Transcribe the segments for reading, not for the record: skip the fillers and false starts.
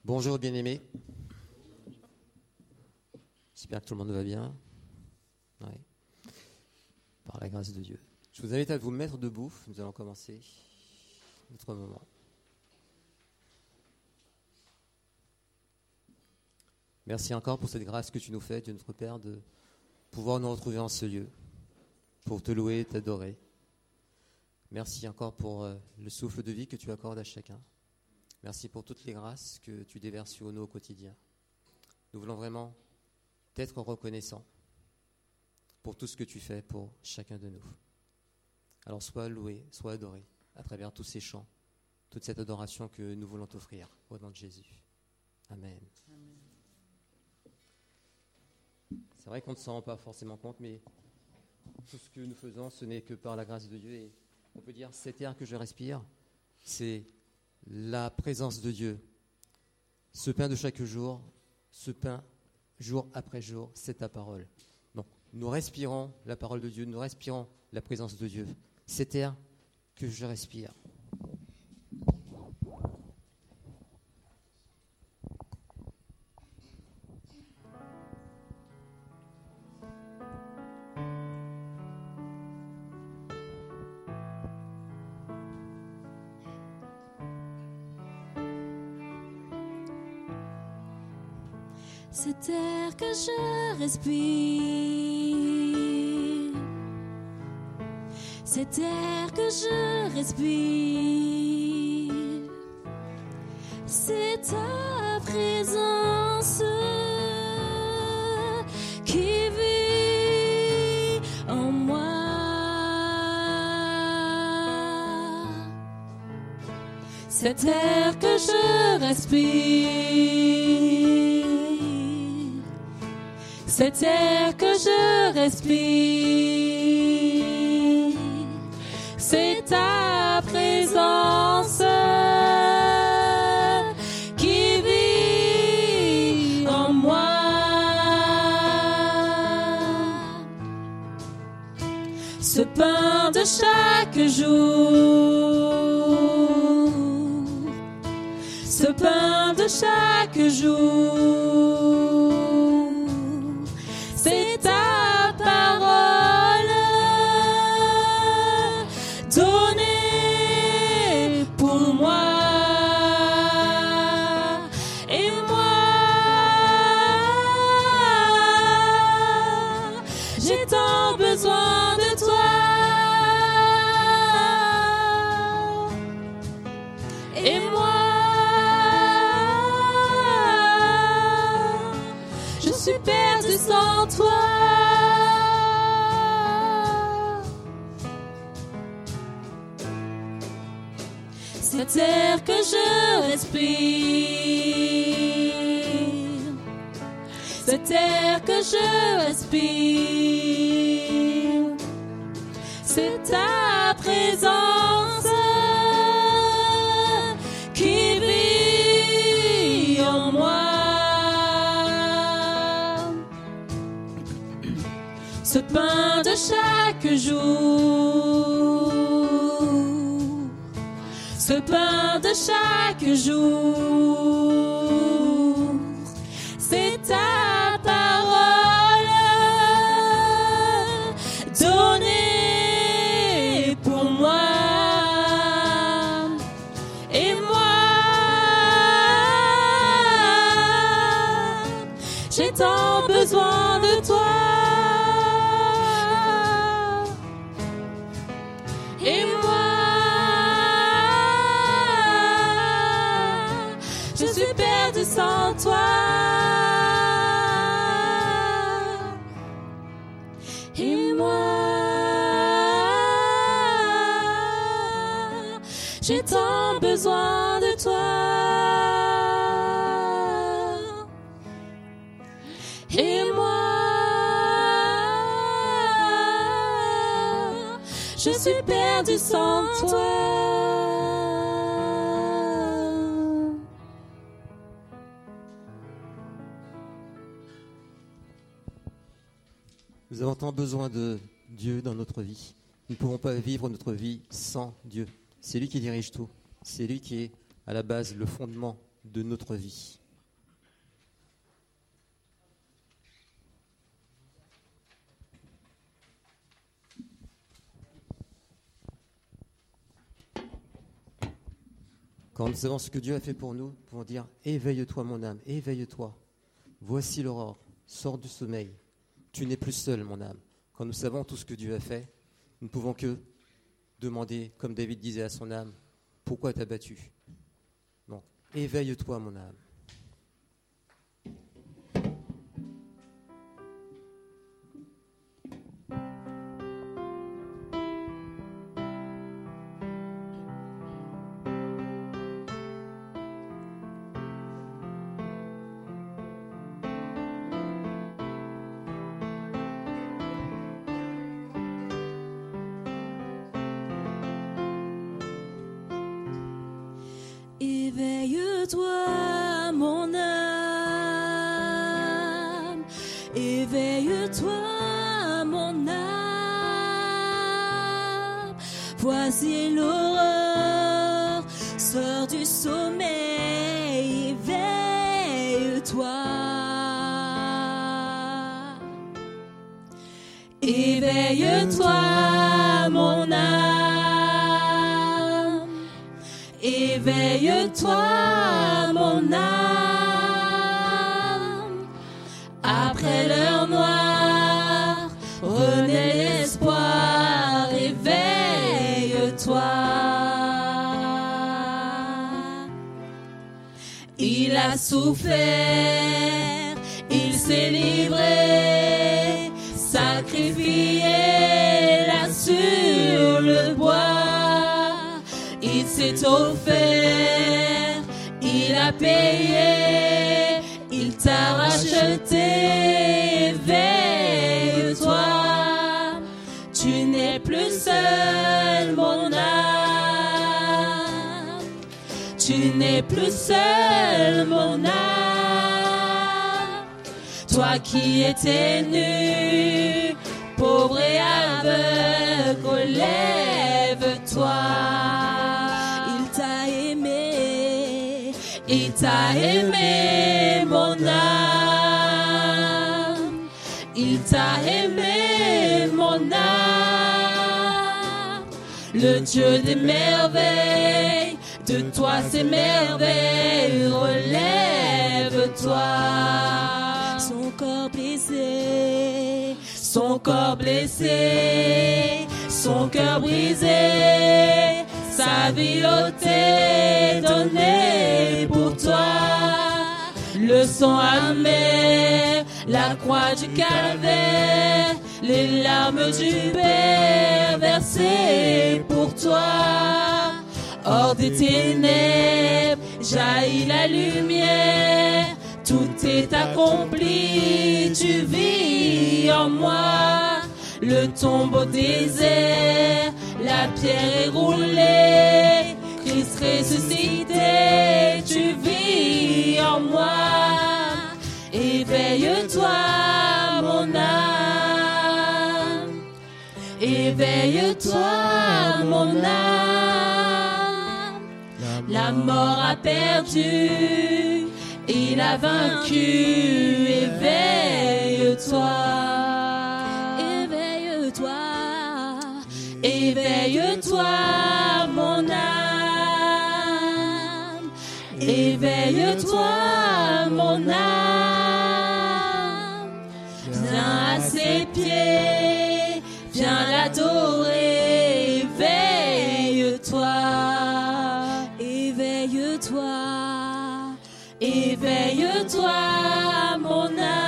Bonjour bien-aimés. J'espère que tout le monde va bien. Ouais. Par la grâce de Dieu. Je vous invite à vous mettre debout. Nous allons commencer notre moment. Merci encore pour cette grâce que tu nous fais, Dieu notre Père, de pouvoir nous retrouver en ce lieu, pour te louer et t'adorer. Merci encore pour le souffle de vie que tu accordes à chacun. Merci pour toutes les grâces que tu déverses sur nous au quotidien. Nous voulons vraiment t'être reconnaissants pour tout ce que tu fais pour chacun de nous. Alors sois loué, sois adoré à travers tous ces chants, toute cette adoration que nous voulons t'offrir au nom de Jésus. Amen. Amen. C'est vrai qu'on ne s'en rend pas forcément compte, mais tout ce que nous faisons, ce n'est que par la grâce de Dieu. Et on peut dire, cet air que je respire, c'est la présence de Dieu. Ce pain de chaque jour, ce pain, jour après jour, c'est ta parole. Donc, nous respirons la parole de Dieu, nous respirons la présence de Dieu. Cet air que je respire. Cet air que je respire, cet air que je respire, c'est ta présence qui vit en moi. Cet air que je respire, cet air que je respire, c'est ta présence qui vit en moi. Ce pain de chaque jour, ce pain de chaque jour, c'est ta parole donnée pour moi. Et moi, j'ai tant besoin de toi. Et moi, je suis perdue sans toi. Cet air que je respire, cet air que je respire, c'est ta présence qui vit en moi. Ce pain de chaque jour, ce pain de chaque jour, c'est ta parole donnée pour moi. Et moi, j'ai tant besoin de toi. Et moi, je suis perdue sans toi. Et moi, j'ai tant besoin de toi. Et moi, je suis perdue sans toi. Nous avons tant besoin de Dieu dans notre vie. Nous ne pouvons pas vivre notre vie sans Dieu. C'est lui qui dirige tout. C'est lui qui est à la base, le fondement de notre vie. Quand nous savons ce que Dieu a fait pour nous, nous pouvons dire « Éveille-toi mon âme, éveille-toi. Voici l'aurore, sors du sommeil. Tu n'es plus seul mon âme. » Quand nous savons tout ce que Dieu a fait, nous ne pouvons que demander, comme David disait à son âme, « Pourquoi t'as battu ?» Donc, éveille-toi mon âme. Éveille-toi, mon âme. Éveille-toi, mon âme. Voici l'aurore, sors du sommeil. Éveille-toi. Éveille-toi, mon âme. Éveille-toi, mon âme. Après l'heure noire, renaît l'espoir. Éveille-toi. Il a souffert, il s'est livré, sacrifié là sur le bois. Il s'est offert, il a payé, il t'a racheté. Éveille-toi, tu n'es plus seul, mon âme. Tu n'es plus seul, mon âme. Toi qui étais nu, pauvre et aveugle, relève-toi. Il t'a aimé, mon âme. Il t'a aimé, mon âme. Le Dieu des merveilles, de toi ces merveilles, relève-toi. Son corps blessé, son corps blessé, son cœur brisé, sa vie ôtée, donnée pour toi. Le sang amer, la croix du calvaire, les larmes du Père versées pour toi. Hors des ténèbres, jaillit la lumière, tout est accompli, tu vis en moi. Le tombeau désert, la pierre est roulée, Christ ressuscité, tu vis en moi. Éveille-toi, mon âme. Éveille-toi, mon âme. La mort a perdu, il a vaincu. Éveille-toi. Éveille-toi, mon âme. Éveille-toi, mon âme. Viens à ses pieds, viens l'adorer. Éveille-toi, éveille-toi, éveille-toi, mon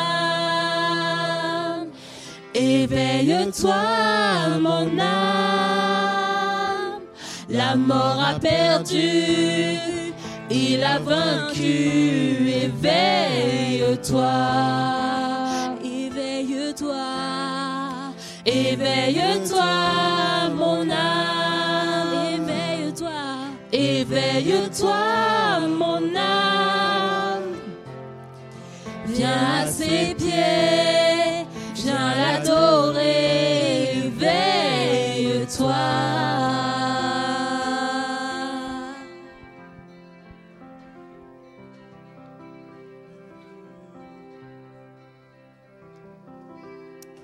âme. Éveille-toi, mon âme. La mort a perdu, il a vaincu. Éveille-toi, éveille-toi, éveille-toi, mon âme. Éveille-toi, éveille-toi, mon âme. Viens à ses pieds, viens l'adorer. Éveille-toi.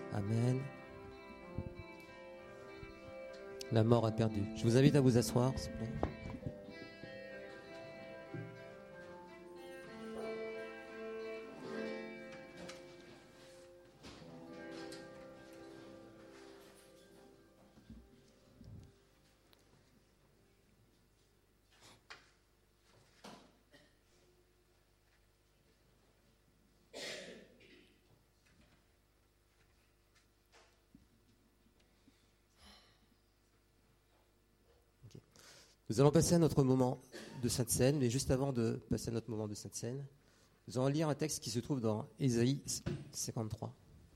Amen. La mort a perdu. Je vous invite à vous asseoir, s'il vous plaît. Nous allons passer à notre moment de Sainte Seine, mais juste avant de passer à notre moment de Sainte Seine, nous allons lire un texte qui se trouve dans Ésaïe 53.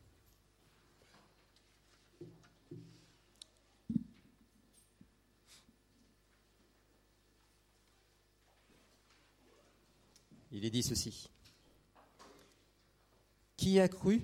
Il est dit ceci. Qui a cru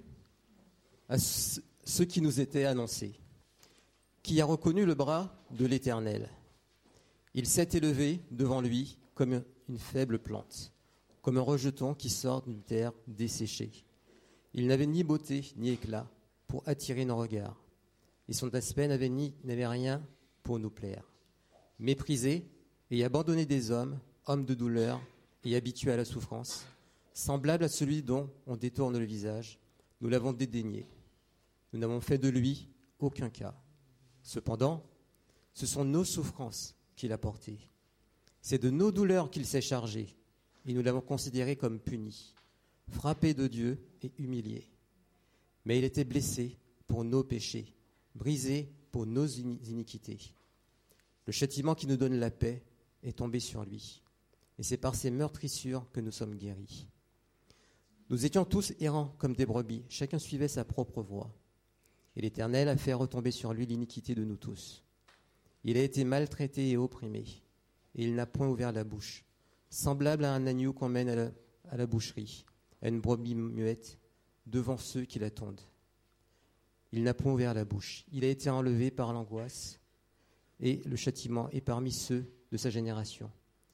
à ce qui nous était annoncé? Qui a reconnu le bras de l'Éternel? Il s'est élevé devant lui comme une faible plante, comme un rejeton qui sort d'une terre desséchée. Il n'avait ni beauté ni éclat pour attirer nos regards, et son aspect n'avait rien pour nous plaire. Méprisé et abandonné des hommes, homme de douleur et habitué à la souffrance, semblable à celui dont on détourne le visage, nous l'avons dédaigné. Nous n'avons fait de lui aucun cas. Cependant, ce sont nos souffrances qu'il a portées. C'est de nos douleurs qu'il s'est chargé, et nous l'avons considéré comme puni, frappé de Dieu et humilié. Mais il était blessé pour nos péchés, brisé pour nos iniquités. Le châtiment qui nous donne la paix est tombé sur lui, et c'est par ses meurtrissures que nous sommes guéris. Nous étions tous errants comme des brebis, chacun suivait sa propre voie, et l'Éternel a fait retomber sur lui l'iniquité de nous tous. Il a été maltraité et opprimé, et il n'a point ouvert la bouche, semblable à un agneau qu'on mène à la boucherie, à une brebis muette, devant ceux qui l'attendent. Il n'a point ouvert la bouche. Il a été enlevé par l'angoisse, et le châtiment est parmi ceux de sa génération.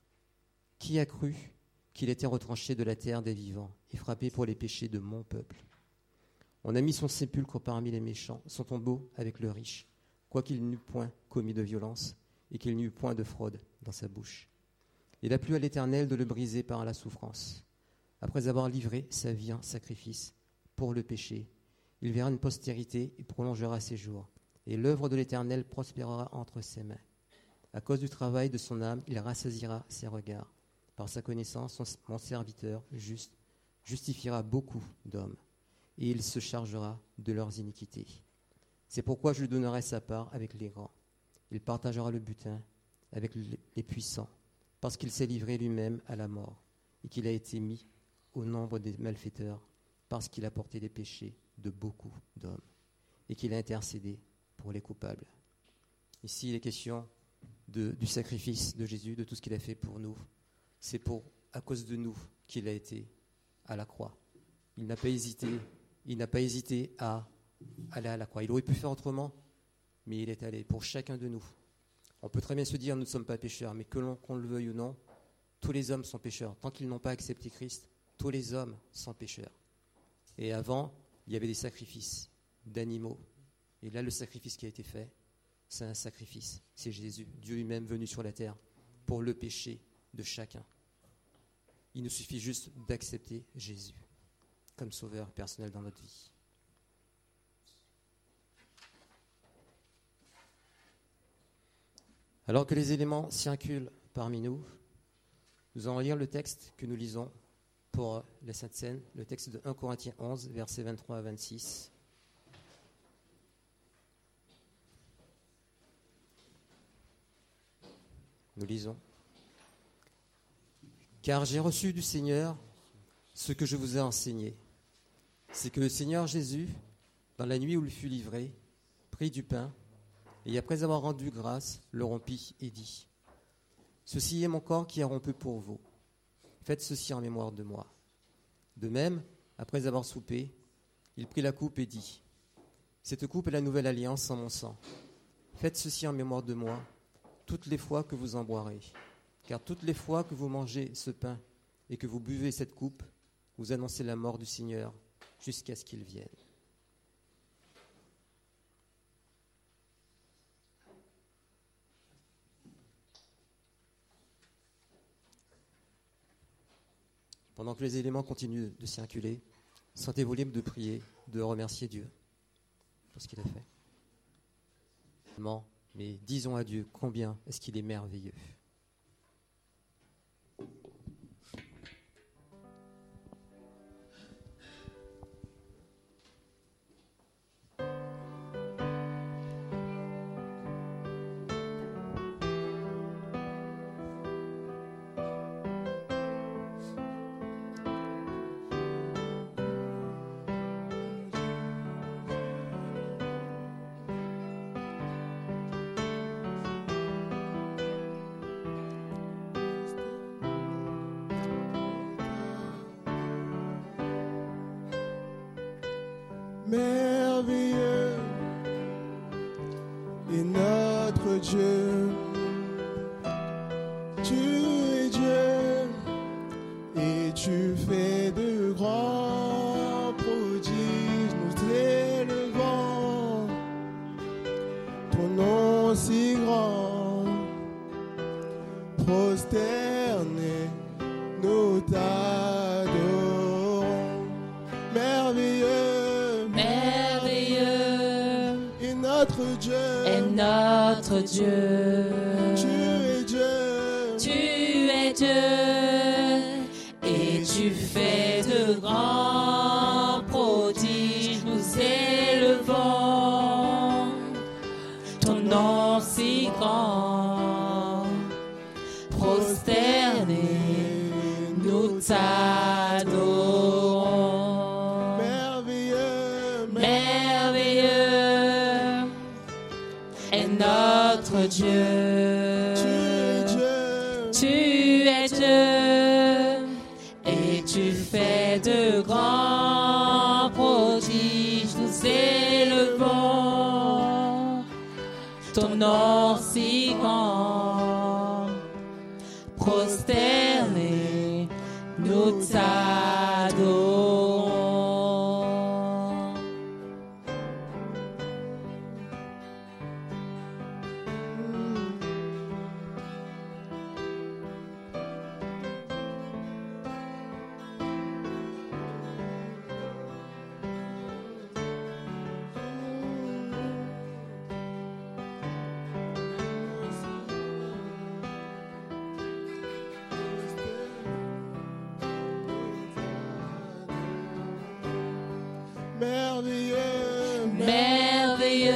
Qui a cru qu'il était retranché de la terre des vivants et frappé pour les péchés de mon peuple? On a mis son sépulcre parmi les méchants, son tombeau avec le riche, quoiqu'il n'eût point commis de violence et qu'il n'eût point de fraude dans sa bouche. Il a plu à l'Éternel de le briser par la souffrance. Après avoir livré sa vie en sacrifice pour le péché, il verra une postérité et prolongera ses jours, et l'œuvre de l'Éternel prospérera entre ses mains. À cause du travail de son âme, il rassasiera ses regards. Par sa connaissance, mon serviteur juste justifiera beaucoup d'hommes, et il se chargera de leurs iniquités. C'est pourquoi je lui donnerai sa part avec les grands. Il partagera le butin avec les puissants, parce qu'il s'est livré lui-même à la mort, et qu'il a été mis au nombre des malfaiteurs, parce qu'il a porté les péchés de beaucoup d'hommes, et qu'il a intercédé pour les coupables. Ici, il est question du sacrifice de Jésus, de tout ce qu'il a fait pour nous. C'est à cause de nous qu'il a été à la croix. Il n'a pas hésité à aller à la croix. Il aurait pu faire autrement, mais il est allé pour chacun de nous. On peut très bien se dire nous ne sommes pas pécheurs, mais qu'on le veuille ou non, tous les hommes sont pécheurs. Tant qu'ils n'ont pas accepté Christ, tous les hommes sont pécheurs. Et avant, il y avait des sacrifices d'animaux. Et là, le sacrifice qui a été fait, c'est un sacrifice. C'est Jésus, Dieu lui-même venu sur la terre pour le péché de chacun. Il nous suffit juste d'accepter Jésus comme sauveur personnel dans notre vie. Alors que les éléments circulent parmi nous, nous allons lire le texte que nous lisons pour la Sainte Seine, le texte de 1 Corinthiens 11, versets 23 à 26. Nous lisons. « Car j'ai reçu du Seigneur ce que je vous ai enseigné. C'est que le Seigneur Jésus, dans la nuit où il fut livré, prit du pain, et après avoir rendu grâce, le rompit et dit, « Ceci est mon corps qui est rompu pour vous. Faites ceci en mémoire de moi. » De même, après avoir soupé, il prit la coupe et dit, « Cette coupe est la nouvelle alliance en mon sang. Faites ceci en mémoire de moi, toutes les fois que vous en boirez. Car toutes les fois que vous mangez ce pain et que vous buvez cette coupe, vous annoncez la mort du Seigneur jusqu'à ce qu'il vienne. » Pendant que les éléments continuent de circuler, sentez-vous libre de prier, de remercier Dieu pour ce qu'il a fait. Mais disons à Dieu combien est-ce qu'il est merveilleux. Merveilleux est notre Dieu. Tu es Dieu et tu fais de grands prodiges. Nous élevons ton nom si grand. Prosternés, nous t'adorons. Merveilleux, Merveilleux est notre Dieu. est notre Dieu. Tu es Dieu. Tu es Dieu et tu fais de grands prodiges. Nous élevons ton nom si grand. Prosternés, nous t'adorons. Merveilleux, Merveilleux est notre Dieu. tu es Dieu. Tu es Dieu et tu fais de grands prodiges. Nous élevons ton nom si grand. Prosternés, nous t'adorons. Merveilleux, Merveilleux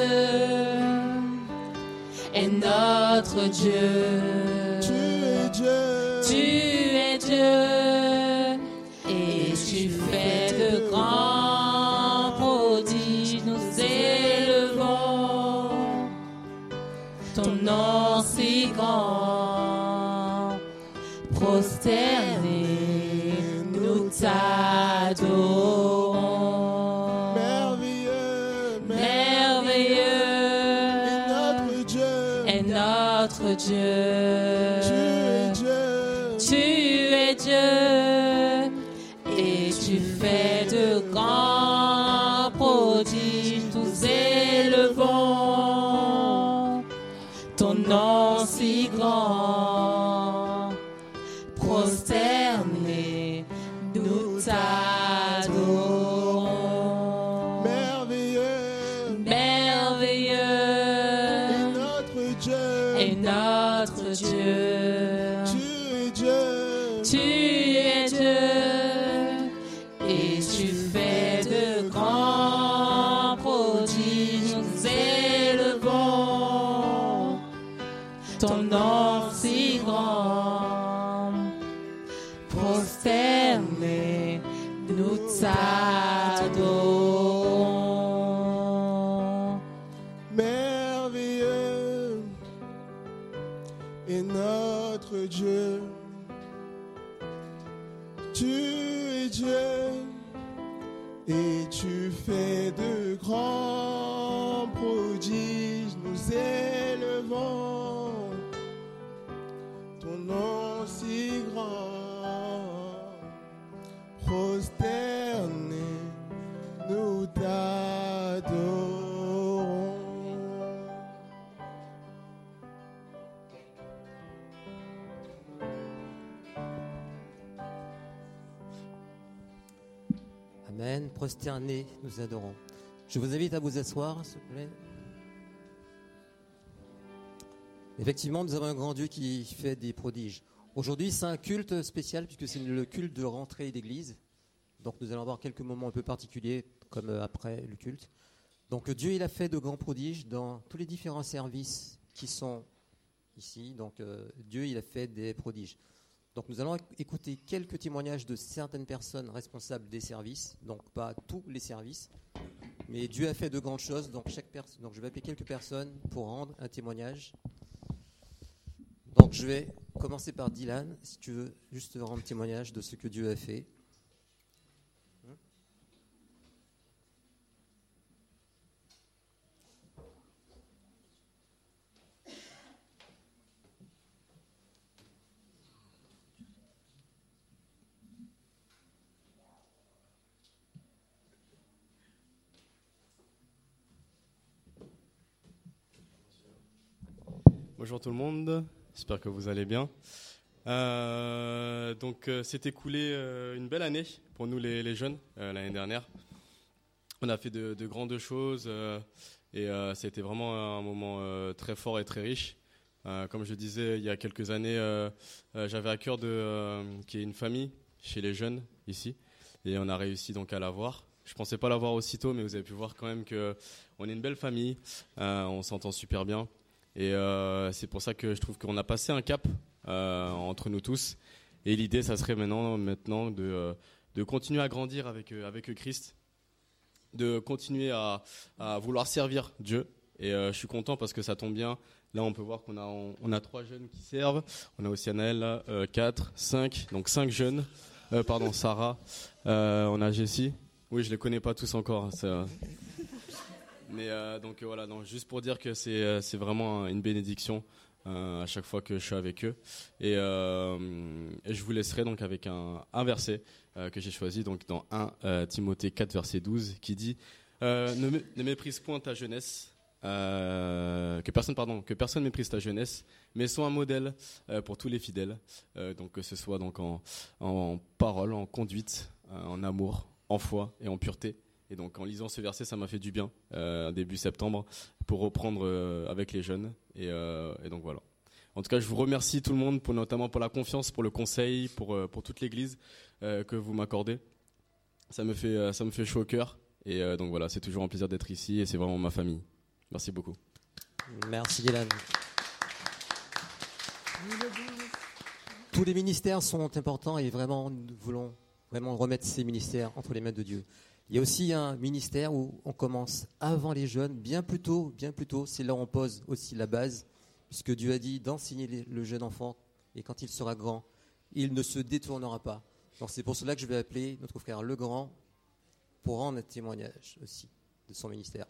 est notre Dieu. tu es Dieu. Tu es Dieu et tu fais de grands prodiges. Nous élevons ton nom si grand. Prosternés, nous t'adorons. Merveilleux, Merveilleux est notre Dieu. est notre Dieu. Tu es Dieu. Tu es Dieu et tu fais de grands prodiges. Nous élevons ton nom si grand. Prosternés, nous t'adorons. Merveilleux Merveilleux est notre Dieu. Tu es Dieu. Tu es Dieu et tu fais de grands prodiges. Nous élevons ton nom si grand. Prosternés, nous t'adorons. Merveilleux est notre Dieu. Tu es Dieu et tu fais de grands prodiges. Nous élevons ton nom si grand. Prosternés, nous t'adorons. Amen. Prosternés, nous adorons. Je vous invite à vous asseoir, s'il vous plaît. Effectivement, nous avons un grand Dieu qui fait des prodiges. Aujourd'hui, c'est un culte spécial puisque c'est le culte de rentrée d'église. Donc nous allons avoir quelques moments un peu particuliers comme après le culte. Donc Dieu, il a fait de grands prodiges dans tous les différents services qui sont ici. Donc Dieu, il a fait des prodiges. Donc nous allons écouter quelques témoignages de certaines personnes responsables des services. Donc pas tous les services. Mais Dieu a fait de grandes choses. Donc je vais appeler quelques personnes pour rendre un témoignage. Donc je vais commencer par Dylan, si tu veux juste rendre témoignage de ce que Dieu a fait. Bonjour tout le monde, j'espère que vous allez bien. S'est écoulé une belle année pour nous les jeunes l'année dernière. On a fait de grandes choses et c'était vraiment un moment très fort et très riche. Comme je disais il y a quelques années, j'avais à cœur qu'il y ait une famille chez les jeunes ici et on a réussi donc à l'avoir. Je ne pensais pas l'avoir aussitôt, mais vous avez pu voir quand même qu'on est une belle famille, on s'entend super bien. Et c'est pour ça que je trouve qu'on a passé un cap entre nous tous. Et l'idée, ça serait maintenant de continuer à grandir avec Christ, de continuer à vouloir servir Dieu. Et je suis content parce que ça tombe bien. Là, on peut voir qu'on a 3 jeunes qui servent. On a aussi Anaël, 4, 5. Donc 5 jeunes. Sarah. On a Jessie. Oui, je les connais pas tous encore. Mais voilà, juste pour dire que c'est vraiment une bénédiction à chaque fois que je suis avec eux. Et je vous laisserai donc avec un verset que j'ai choisi donc dans 1 Timothée 4 verset 12 qui dit ne méprise point ta jeunesse, que personne méprise ta jeunesse, mais sois un modèle pour tous les fidèles. Donc que ce soit donc en parole, en conduite, en amour, en foi et en pureté. Et donc en lisant ce verset, ça m'a fait du bien début septembre pour reprendre avec les jeunes. Et donc voilà. En tout cas, je vous remercie tout le monde, notamment pour la confiance, pour le conseil, pour toute l'église que vous m'accordez. Ça me fait chaud au cœur. Et donc voilà, c'est toujours un plaisir d'être ici et c'est vraiment ma famille. Merci beaucoup. Merci Dylan. Tous les ministères sont importants et vraiment, nous voulons vraiment remettre ces ministères entre les mains de Dieu. Il y a aussi un ministère où on commence avant les jeunes, bien plus tôt, c'est là où on pose aussi la base, puisque Dieu a dit d'enseigner le jeune enfant, et quand il sera grand, il ne se détournera pas. Donc c'est pour cela que je vais appeler notre frère Le Grand pour rendre un témoignage aussi de son ministère.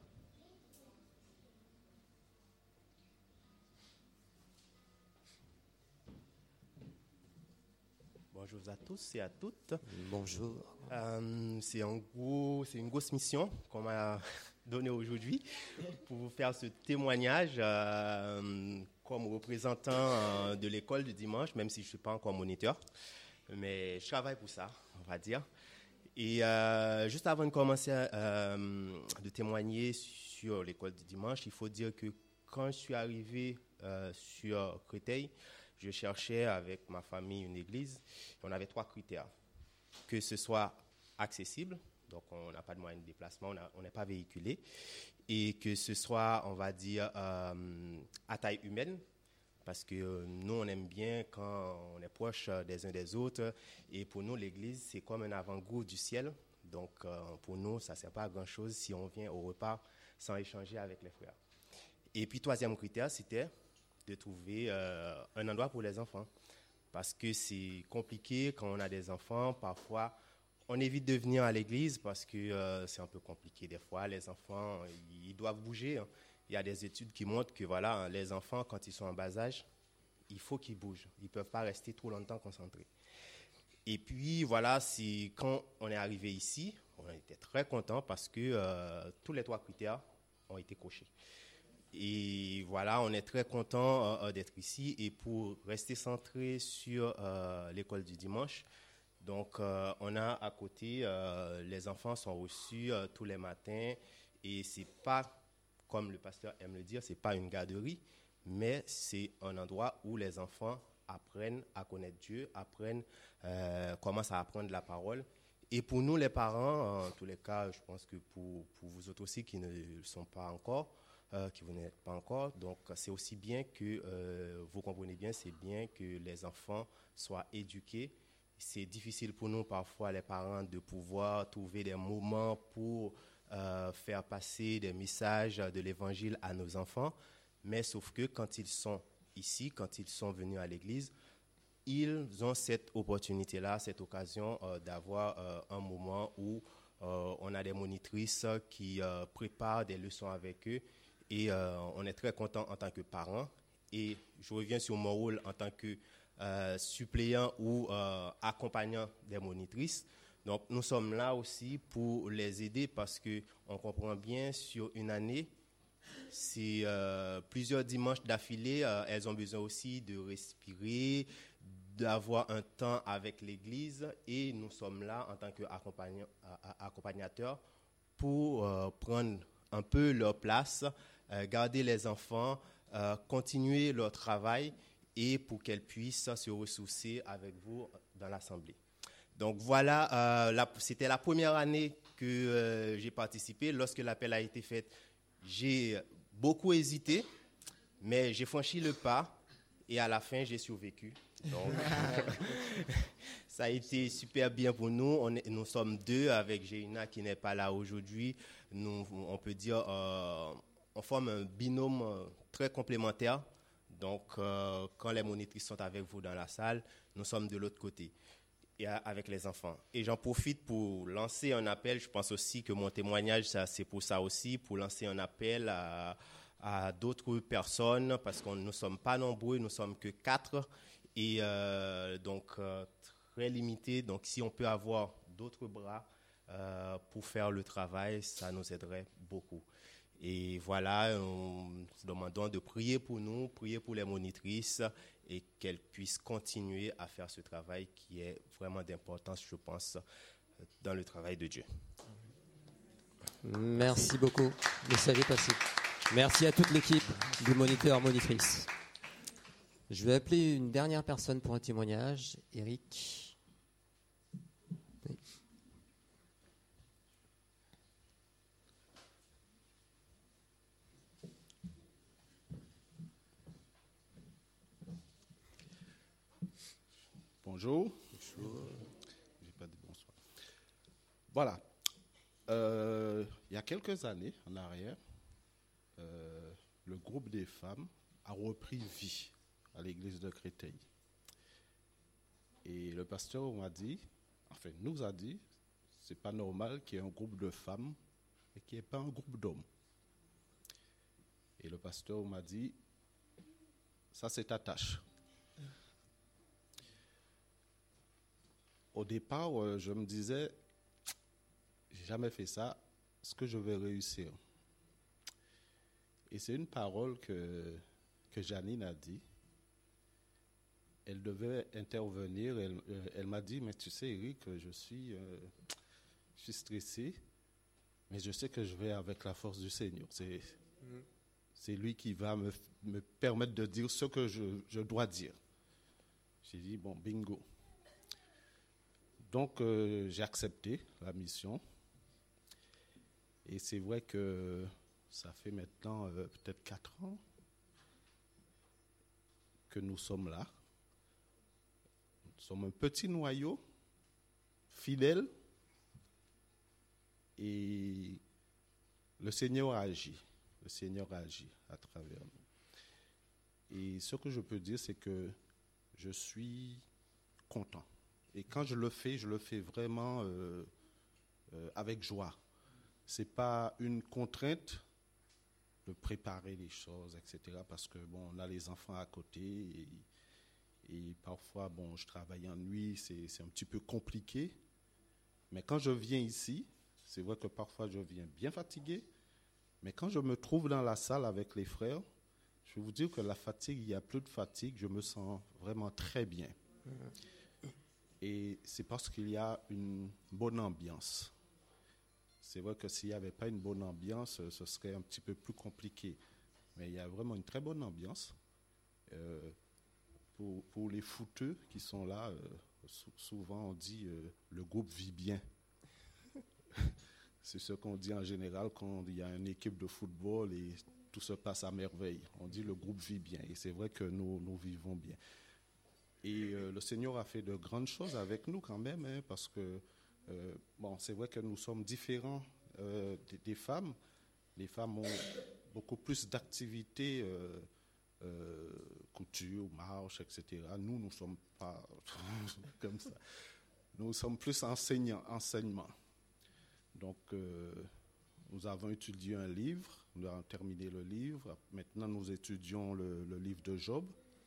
Bonjour à tous et à toutes. Bonjour. C'est une grosse mission qu'on m'a donnée aujourd'hui pour vous faire ce témoignage comme représentant de l'école du dimanche, même si je ne suis pas encore moniteur. Mais je travaille pour ça, on va dire. Et juste avant de commencer de témoigner sur l'école du dimanche, il faut dire que quand je suis arrivé sur Créteil, je cherchais avec ma famille une église. On avait 3 critères. Que ce soit accessible, donc on n'a pas de moyens de déplacement, on n'est pas véhiculé, et que ce soit, on va dire, à taille humaine, parce que nous, on aime bien quand on est proche des uns des autres, et pour nous, l'église, c'est comme un avant-goût du ciel. Donc, pour nous, ça ne sert pas à grand-chose si on vient au repas sans échanger avec les frères. Et puis, 3e critère, c'était de trouver un endroit pour les enfants. Parce que c'est compliqué quand on a des enfants. Parfois, on évite de venir à l'église parce que c'est un peu compliqué. Des fois, les enfants, ils doivent bouger. Hein. Il y a des études qui montrent que voilà, les enfants, quand ils sont en bas âge, il faut qu'ils bougent. Ils ne peuvent pas rester trop longtemps concentrés. Et puis, voilà, quand on est arrivé ici, on était très contents parce que tous les 3 critères ont été cochés. Et voilà, on est très content d'être ici. Et pour rester centré sur l'école du dimanche, Donc, on a à côté, les enfants sont reçus tous les matins et c'est pas, comme le pasteur aime le dire, c'est pas une garderie, mais c'est un endroit où les enfants apprennent à connaître Dieu, commencent à apprendre la parole. Et pour nous, les parents, en tous les cas, je pense que pour vous autres aussi qui ne le sont pas encore, qui vous n'êtes pas encore, donc c'est aussi bien que, vous comprenez bien, c'est bien que les enfants soient éduqués. C'est difficile pour nous parfois, les parents, de pouvoir trouver des moments pour faire passer des messages de l'Évangile à nos enfants, mais sauf que quand ils sont ici, quand ils sont venus à l'église, ils ont cette opportunité-là, cette occasion d'avoir un moment où on a des monitrices qui préparent des leçons avec eux et on est très content en tant que parents. Et je reviens sur mon rôle en tant que suppléant ou accompagnant des monitrices. Donc nous sommes là aussi pour les aider parce qu'on comprend bien sur une année, c'est plusieurs dimanches d'affilée, elles ont besoin aussi de respirer, d'avoir un temps avec l'Église et nous sommes là en tant qu'accompagnateurs pour prendre un peu leur place, garder les enfants, continuer leur travail et pour qu'elles puissent se ressourcer avec vous dans l'Assemblée. Donc voilà, c'était la première année que j'ai participé. Lorsque l'appel a été fait, j'ai beaucoup hésité, mais j'ai franchi le pas et à la fin, j'ai survécu. Donc, ça a été super bien pour nous. Nous sommes deux avec Géina qui n'est pas là aujourd'hui. On peut dire, on forme un binôme très complémentaire. Donc, quand les monitrices sont avec vous dans la salle, nous sommes de l'autre côté et avec les enfants. Et j'en profite pour lancer un appel. Je pense aussi que mon témoignage, c'est pour ça aussi, pour lancer un appel à d'autres personnes, parce que nous ne sommes pas nombreux, nous ne sommes que 4, et donc très limité. Donc si on peut avoir d'autres bras pour faire le travail, ça nous aiderait beaucoup. Et voilà, nous demandons de prier pour nous, prier pour les monitrices et qu'elles puissent continuer à faire ce travail qui est vraiment d'importance, je pense, dans le travail de Dieu. Merci beaucoup, message est passé. Merci à toute l'équipe du moniteur monitrice. Je vais appeler une dernière personne pour un témoignage, Eric. Oui. Bonjour. Bonjour. J'ai pas dit bonsoir. Voilà. Il y a quelques années en arrière, le groupe des femmes a repris vie à l'église de Créteil. Et le pasteur m'a dit, enfin nous a dit, c'est pas normal qu'il y ait un groupe de femmes et qu'il n'y ait pas un groupe d'hommes. Et le pasteur m'a dit, ça c'est ta tâche. Au départ, je me disais, j'ai jamais fait ça, est-ce que je vais réussir? Et c'est une parole que Janine a dit. Elle devait intervenir, elle m'a dit, mais tu sais Eric, je suis stressé, mais je sais que je vais avec la force du Seigneur. C'est lui qui va me permettre de dire ce que je dois dire. J'ai dit, bon, bingo. Donc, j'ai accepté la mission. Et c'est vrai que ça fait maintenant peut-être 4 ans que nous sommes là. Nous sommes un petit noyau, fidèle. Et le Seigneur agit. Le Seigneur agit à travers nous. Et ce que je peux dire, c'est que je suis content. Et quand je le fais vraiment avec joie. Ce n'est pas une contrainte de préparer les choses, etc. Parce que, bon, on a les enfants à côté et parfois, bon, je travaille en nuit, c'est un petit peu compliqué. Mais quand je viens ici, c'est vrai que parfois je viens bien fatigué, mais quand je me trouve dans la salle avec les frères, je vais vous dire que la fatigue, il n'y a plus de fatigue, je me sens vraiment très bien. Et c'est parce qu'il y a une bonne ambiance. C'est vrai que s'il n'y avait pas une bonne ambiance, ce serait un petit peu plus compliqué. Mais il y a vraiment une très bonne ambiance. Pour les footeux qui sont là, souvent on dit le groupe vit bien. C'est ce qu'on dit en général quand il y a une équipe de football et tout se passe à merveille. On dit le groupe vit bien. Et c'est vrai que nous vivons bien. Et le Seigneur a fait de grandes choses avec nous quand même, hein, parce que c'est vrai que nous sommes différents des femmes. Les femmes ont beaucoup plus d'activités, couture, marche, etc. Nous ne sommes pas comme ça. Nous sommes plus enseignement. Donc, nous avons étudié un livre, nous avons terminé le livre. Maintenant, nous étudions le livre de Job.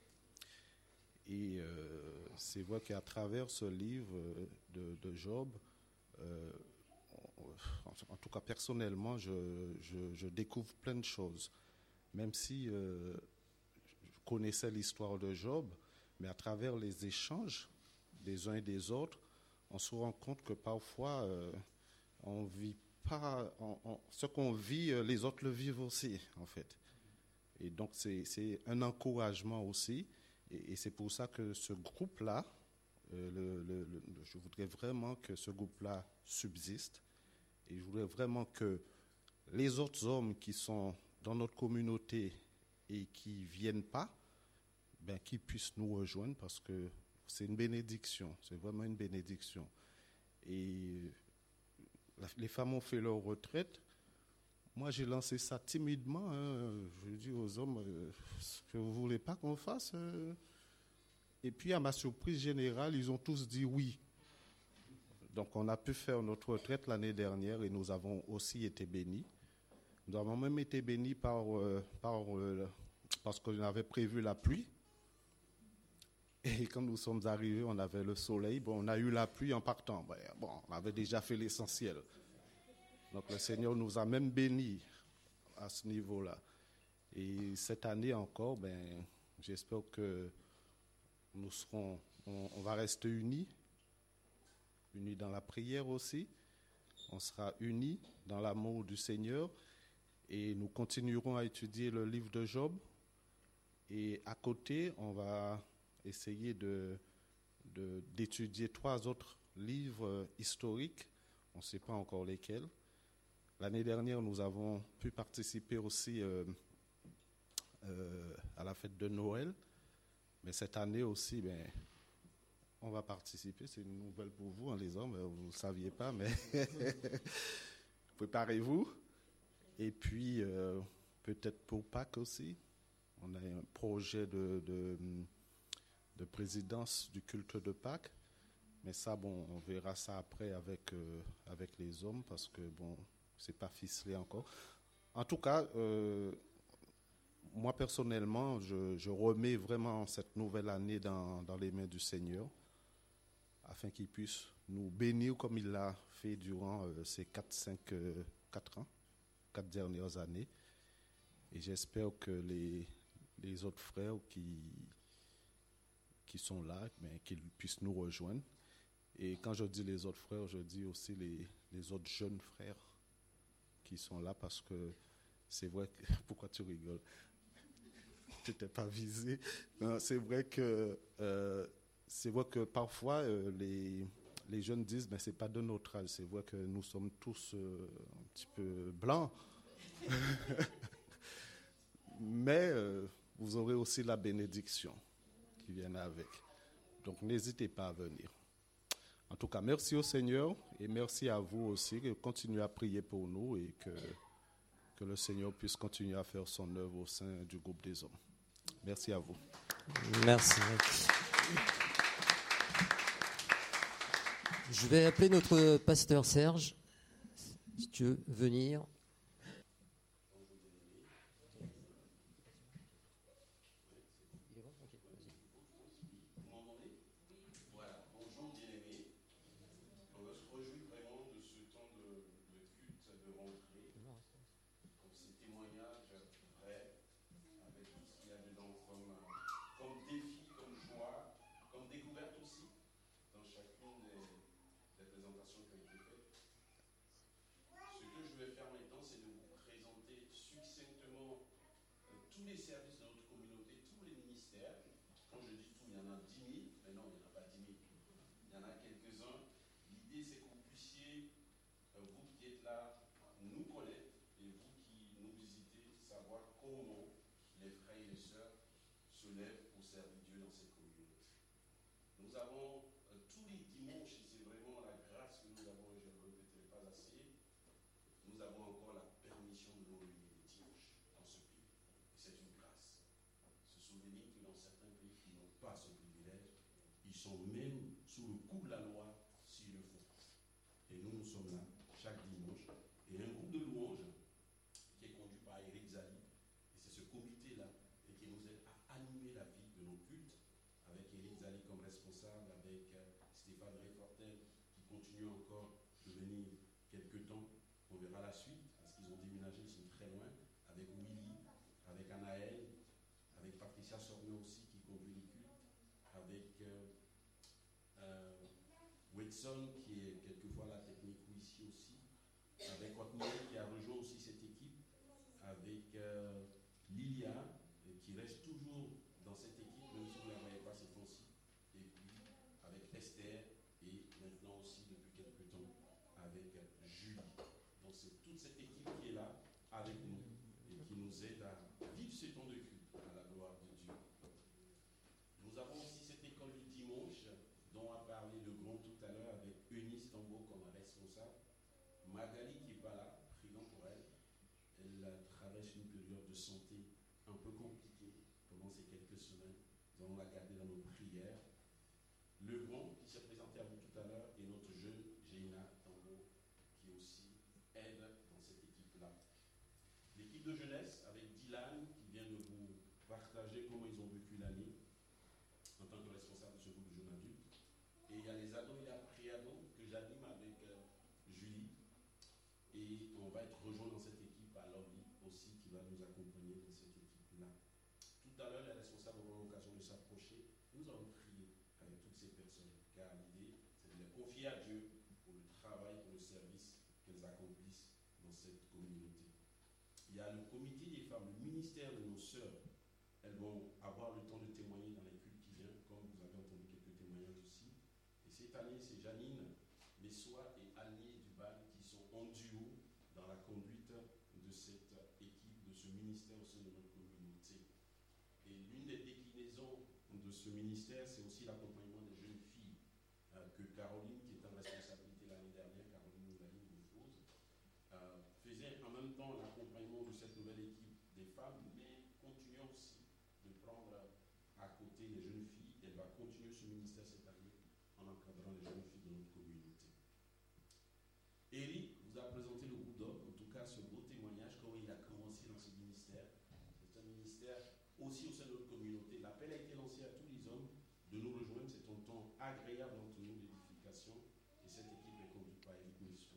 Et c'est vrai qu'à travers ce livre de Job, en tout cas personnellement, je découvre plein de choses. Même si je connaissais l'histoire de Job, mais à travers les échanges des uns et des autres, on se rend compte que parfois, on vit pas, ce qu'on vit, les autres le vivent aussi, en fait. Et donc, c'est un encouragement aussi. Et c'est pour ça que ce groupe-là, je voudrais vraiment que ce groupe-là subsiste. Et je voudrais vraiment que les autres hommes qui sont dans notre communauté et qui ne viennent pas, qu'ils puissent nous rejoindre parce que c'est une bénédiction. C'est vraiment une bénédiction. Et les femmes ont fait leur retraite. Moi, j'ai lancé ça timidement. Je dis aux hommes, ce que vous ne voulez pas qu'on fasse. Et puis, à ma surprise générale, ils ont tous dit oui. Donc, on a pu faire notre retraite l'année dernière et nous avons aussi été bénis. Nous avons même été bénis parce qu'on avait prévu la pluie. Et quand nous sommes arrivés, on avait le soleil. On a eu la pluie en partant. On avait déjà fait l'essentiel. Donc le Seigneur nous a même bénis à ce niveau-là. Et cette année encore, j'espère que on va rester unis dans la prière aussi. On sera unis dans l'amour du Seigneur et nous continuerons à étudier le livre de Job. Et à côté, on va essayer d'étudier 3 autres livres historiques. On ne sait pas encore lesquels. L'année dernière, nous avons pu participer aussi à la fête de Noël. Mais cette année aussi, on va participer. C'est une nouvelle pour vous, les hommes. Vous ne le saviez pas, mais préparez-vous. Et puis, peut-être pour Pâques aussi. On a un projet de présidence du culte de Pâques. Mais ça, on verra ça après avec les hommes parce que, c'est pas ficelé encore. En tout cas, moi personnellement, je remets vraiment cette nouvelle année dans les mains du Seigneur afin qu'il puisse nous bénir comme il l'a fait durant ces 4 dernières années. Et j'espère que les autres frères qui sont là, qu'ils puissent nous rejoindre. Et quand je dis les autres frères, je dis aussi les autres jeunes frères qui sont là parce que c'est vrai que... Pourquoi tu rigoles? Tu n'étais pas visé. Non, c'est vrai que parfois les jeunes disent mais c'est pas de notre âge. C'est vrai que nous sommes tous un petit peu blancs. Mais vous aurez aussi la bénédiction qui vient avec. Donc n'hésitez pas à venir. En tout cas, merci au Seigneur et merci à vous aussi. Continuez à prier pour nous et que le Seigneur puisse continuer à faire son œuvre au sein du groupe des hommes. Merci à vous. Merci. Je vais appeler notre pasteur Serge, si tu veux venir. Comme défi, comme joie, comme découverte aussi dans chaque succinctement tous les services de notre communauté, tous les ministères. Quand je dis tout, il y en a 10 000, mais non, il n'y en a pas 10 000. Il y en a quelques-uns. L'idée, c'est que vous puissiez, vous qui êtes là, nous connaître, et vous qui nous visitez, savoir comment les frères et les sœurs se lèvent pour servir Dieu dans cette communauté. Nous avons tous les dimanches, et c'est vraiment la grâce que nous avons, et je ne le répéterai pas assez, nous avons encore la permission de nous réunir les dimanches dans ce pays. Et c'est une grâce. Se souvenir que dans certains pays qui n'ont pas ce privilège, ils sont même sous le coup de la loi s'ils le font. Et nous sommes là chaque dimanche. Et un groupe de louanges qui est conduit par Eric Zali, et c'est ce comité-là et qui nous aide à animer la vie de nos cultes, avec Eric Zali comme responsable, avec Stéphane Réfortel qui continue encore de venir quelques temps. On verra la suite, parce qu'ils ont déménagé, ils sont très loin, avec Willy, avec Anaël, avec Patricia Sorneau aussi qui conduit les cultes, avec Wilson qui est quelquefois la technique ici aussi, avec Otmar qui a rejoint aussi cette équipe, avec Lilia qui reste toujours dans cette équipe, même si vous ne la voyez pas ces temps-ci, et puis avec Esther et maintenant aussi depuis quelques temps avec Julie. Donc c'est toute cette équipe qui est là avec nous et qui nous aide à vivre ce temps de culte à la gloire de Dieu. Nous avons aussi cette école du dimanche dont a parlé le grand tout à l'heure avec Eunice Tambo comme responsable. Magali qui n'est pas là, prions pour elle. Elle traverse une période de santé un peu compliquée pendant ces quelques semaines. Nous allons la garder dans nos prières. Le grand qui s'est présenté à vous tout à l'heure et notre jeune Géina Tambo qui aussi aide dans cette équipe-là. L'équipe de jeunesse avec Dylan qui vient de vous partager comment ils ont vécu l'année en tant que responsable de ce groupe de jeunes adultes. Et il y a les ados et les pré-ados que j'anime avec Julie. Et on va être rejoint dans cette équipe à Lobby aussi qui va nous accompagner dans cette équipe-là. Tout à l'heure, les responsables auront l'occasion de s'approcher. Nous allons prier avec toutes ces personnes, car l'idée, c'est de les confier à Dieu pour le travail, pour le service qu'elles accomplissent dans cette communauté. Il y a le comité des femmes, le ministère de nos sœurs. Elles vont avoir le temps de témoigner dans les cultes qui viennent, comme vous avez entendu quelques témoignages aussi. Et cette année, c'est Janine Messoa et Agnès Dubal qui sont en duo dans la conduite de cette équipe, de ce ministère au sein de notre communauté. Et l'une des déclinaisons de ce ministère, c'est aussi l'accompagnement des jeunes filles que Caroline, qui est en responsabilité l'année dernière, Caroline Moulaï, faisait en même temps l'accompagnement de cette nouvelle équipe des femmes, mais continuant aussi de prendre à côté les jeunes filles. Elle va continuer ce ministère cette année en encadrant les jeunes filles de notre communauté. Eric vous a présenté le groupe d'hommes, en tout cas ce beau témoignage, comment il a commencé dans ce ministère. C'est un ministère aussi au sein de notre communauté. L'appel a été lancé à tous les hommes de nous rejoindre. C'est un temps agréable entre nous d'édification et cette équipe est conduite par Eric Mission.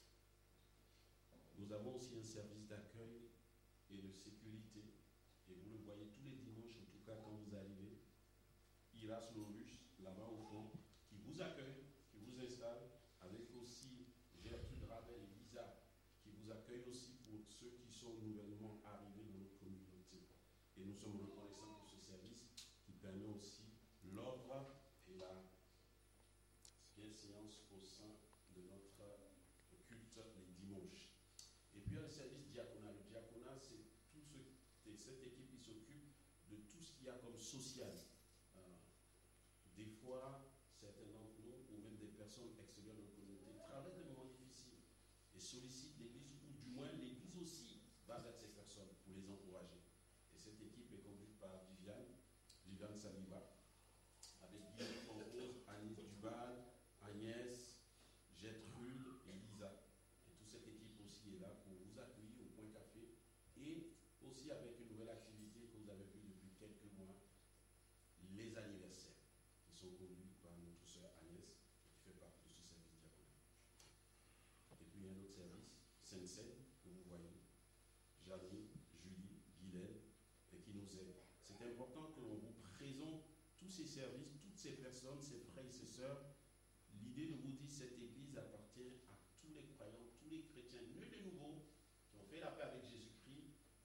Nous avons aussi un service d'accueil et de sécurité et vous le voyez tous les dimanches, en tout cas quand vous arrivez. Iras Lorus, là-bas au fond, qui vous accueille, qui vous installe, avec aussi Gertrude Ravel et Lisa, qui vous accueillent aussi pour ceux qui sont nouvellement arrivés dans notre communauté. Et nous sommes reconnaissants pour ce service qui permet aussi l'ordre et la bienséance au sein de notre culte les dimanches. Et puis il y a le service diaconal. Le diaconat, c'est cette équipe qui s'occupe de tout ce qu'il y a comme social. Des fois, certains d'entre nous, ou même des personnes extérieures de notre communauté, traversent des moments difficiles et sollicitent l'Église, ou du moins l'Église aussi va vers ces personnes pour les encourager. Et cette équipe est conduite par Viviane Saliba, avec Guillaume Fonrose, Agnès Dubal, Agnès, Gertrude et Lisa. Et toute cette équipe aussi est là pour vous accueillir au Point Café et aussi avec une nouvelle activité que vous avez vue depuis quelques mois, les anniversaires, qui sont conduits par notre sœur Agnès, qui fait partie de ce service diaconal. Et puis il y a un autre service, Sainte-Seine, que vous voyez, Janine, Julie, Guylaine, et qui nous aide. C'est important que l'on vous présente tous ces services, toutes ces personnes, ces frères et ces sœurs. L'idée de vous dire que cette église appartient à tous les croyants, tous les chrétiens, nul de nouveau, qui ont fait la paix avec Jésus-Christ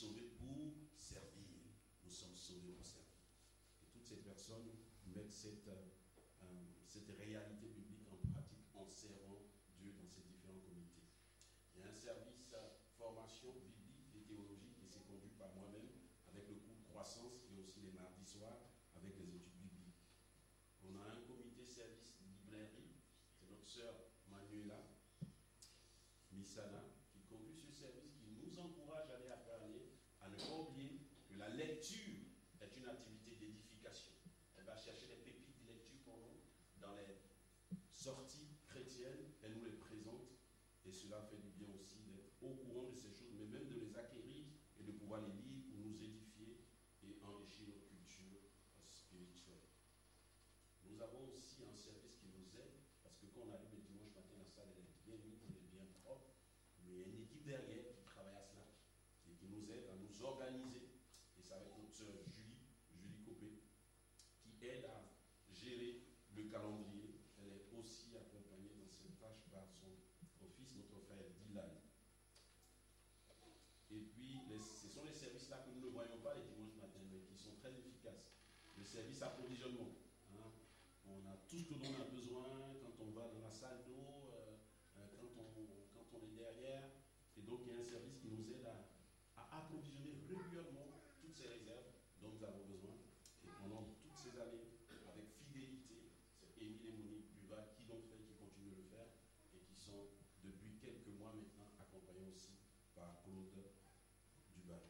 sauvés pour servir. Nous sommes sauvés pour servir. Et toutes ces personnes mettent cette réalité biblique en pratique en servant Dieu dans ces différents comités. Il y a un service formation biblique et théologique qui s'est conduit par moi-même avec le cours Croissance qui est aussi les mardis soirs avec les études bibliques. On a un comité service librairie, c'est notre sœur Manuela Misana qui conduit ce service, qui nous encourage à aller à ne pas oublier que la lecture est une activité d'édification. Elle va chercher des pépites de lecture pour nous dans les sorties chrétiennes, elle nous les présente et cela fait du bien aussi d'être au courant de ces choses, mais même de les acquérir et de pouvoir les lire pour nous édifier et enrichir notre culture spirituelle. Nous avons aussi un service qui nous aide, parce que quand on arrive le dimanche matin, la salle elle est bien mise, elle est bien propre, mais il y a une équipe derrière qui travaille à cela et qui nous aide à nous organiser. Et c'est avec notre sœur Julie Copé, qui aide à gérer le calendrier. Elle est aussi accompagnée dans cette tâche par son fils, notre frère Dylan. Et puis, ce sont les services-là que nous ne voyons pas les dimanches matins, mais qui sont très efficaces. Le service approvisionnement. Hein. On a tout ce que l'on a besoin quand on va dans la salle d'eau, quand on est derrière. Et donc, il y a un service qui nous aide à approvisionner régulièrement toutes ces réserves dont nous avons besoin. Et pendant toutes ces années, avec fidélité, c'est Émile et Monique Duval qui l'ont fait, qui continuent de le faire, et qui sont depuis quelques mois maintenant accompagnés aussi par Claude Duval.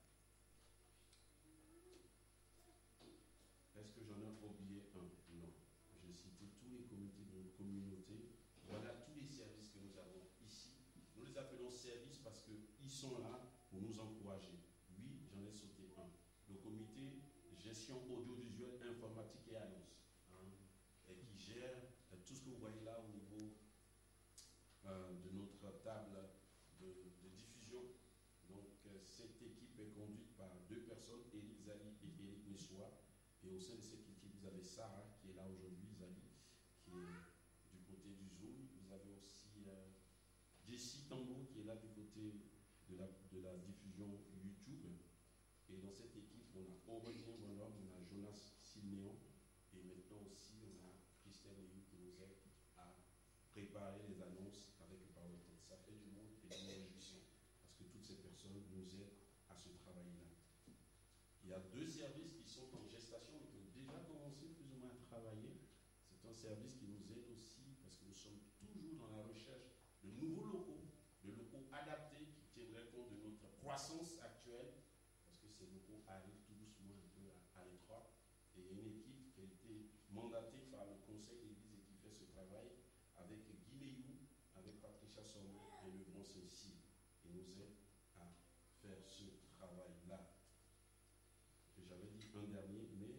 Est-ce que j'en ai oublié un? Non. J'ai cité tous les comités de notre communauté. Voilà tous les services que nous avons ici. Nous les appelons services parce qu'ils sont là pour nous encourager. Oui, j'en ai sauté un. Le comité gestion audiovisuelle, informatique et annonce, et qui gère tout ce que vous voyez là au niveau de notre table de diffusion. Donc, cette équipe est conduite par deux personnes, Éric Zali et Éric Messoua. Et au sein de cette équipe, vous avez Sarah qui est là aujourd'hui, Zali, qui est du côté du Zoom. Vous avez aussi Jessie Tango qui est là du côté de la diffusion YouTube. Et dans cette équipe, on a Aurélien Bonhomme, on a Jonas Silnéon, et maintenant aussi on a Christelle Lévy qui nous aide à préparer les annonces avec le PowerPoint. Ça fait du monde et du réjouissant, parce que toutes ces personnes nous aident à ce travail-là. Il y a deux services qui sont en gestation, qui ont déjà commencé plus ou moins à travailler. C'est un service qui nous aide aussi, parce que nous sommes toujours dans la recherche de nouveaux locaux, de locaux adaptés qui tiendraient compte de notre croissance actuelle, parce que ces locaux arrivent tout doucement un peu à l'étroit. Et il y a une équipe qui a été mandatée par le conseil d'église et qui fait ce travail avec Guy Léou, avec Patricia Sommer et le Grand Saint-Cyr, qui nous aide à faire ce travail-là. J'avais dit un dernier, mais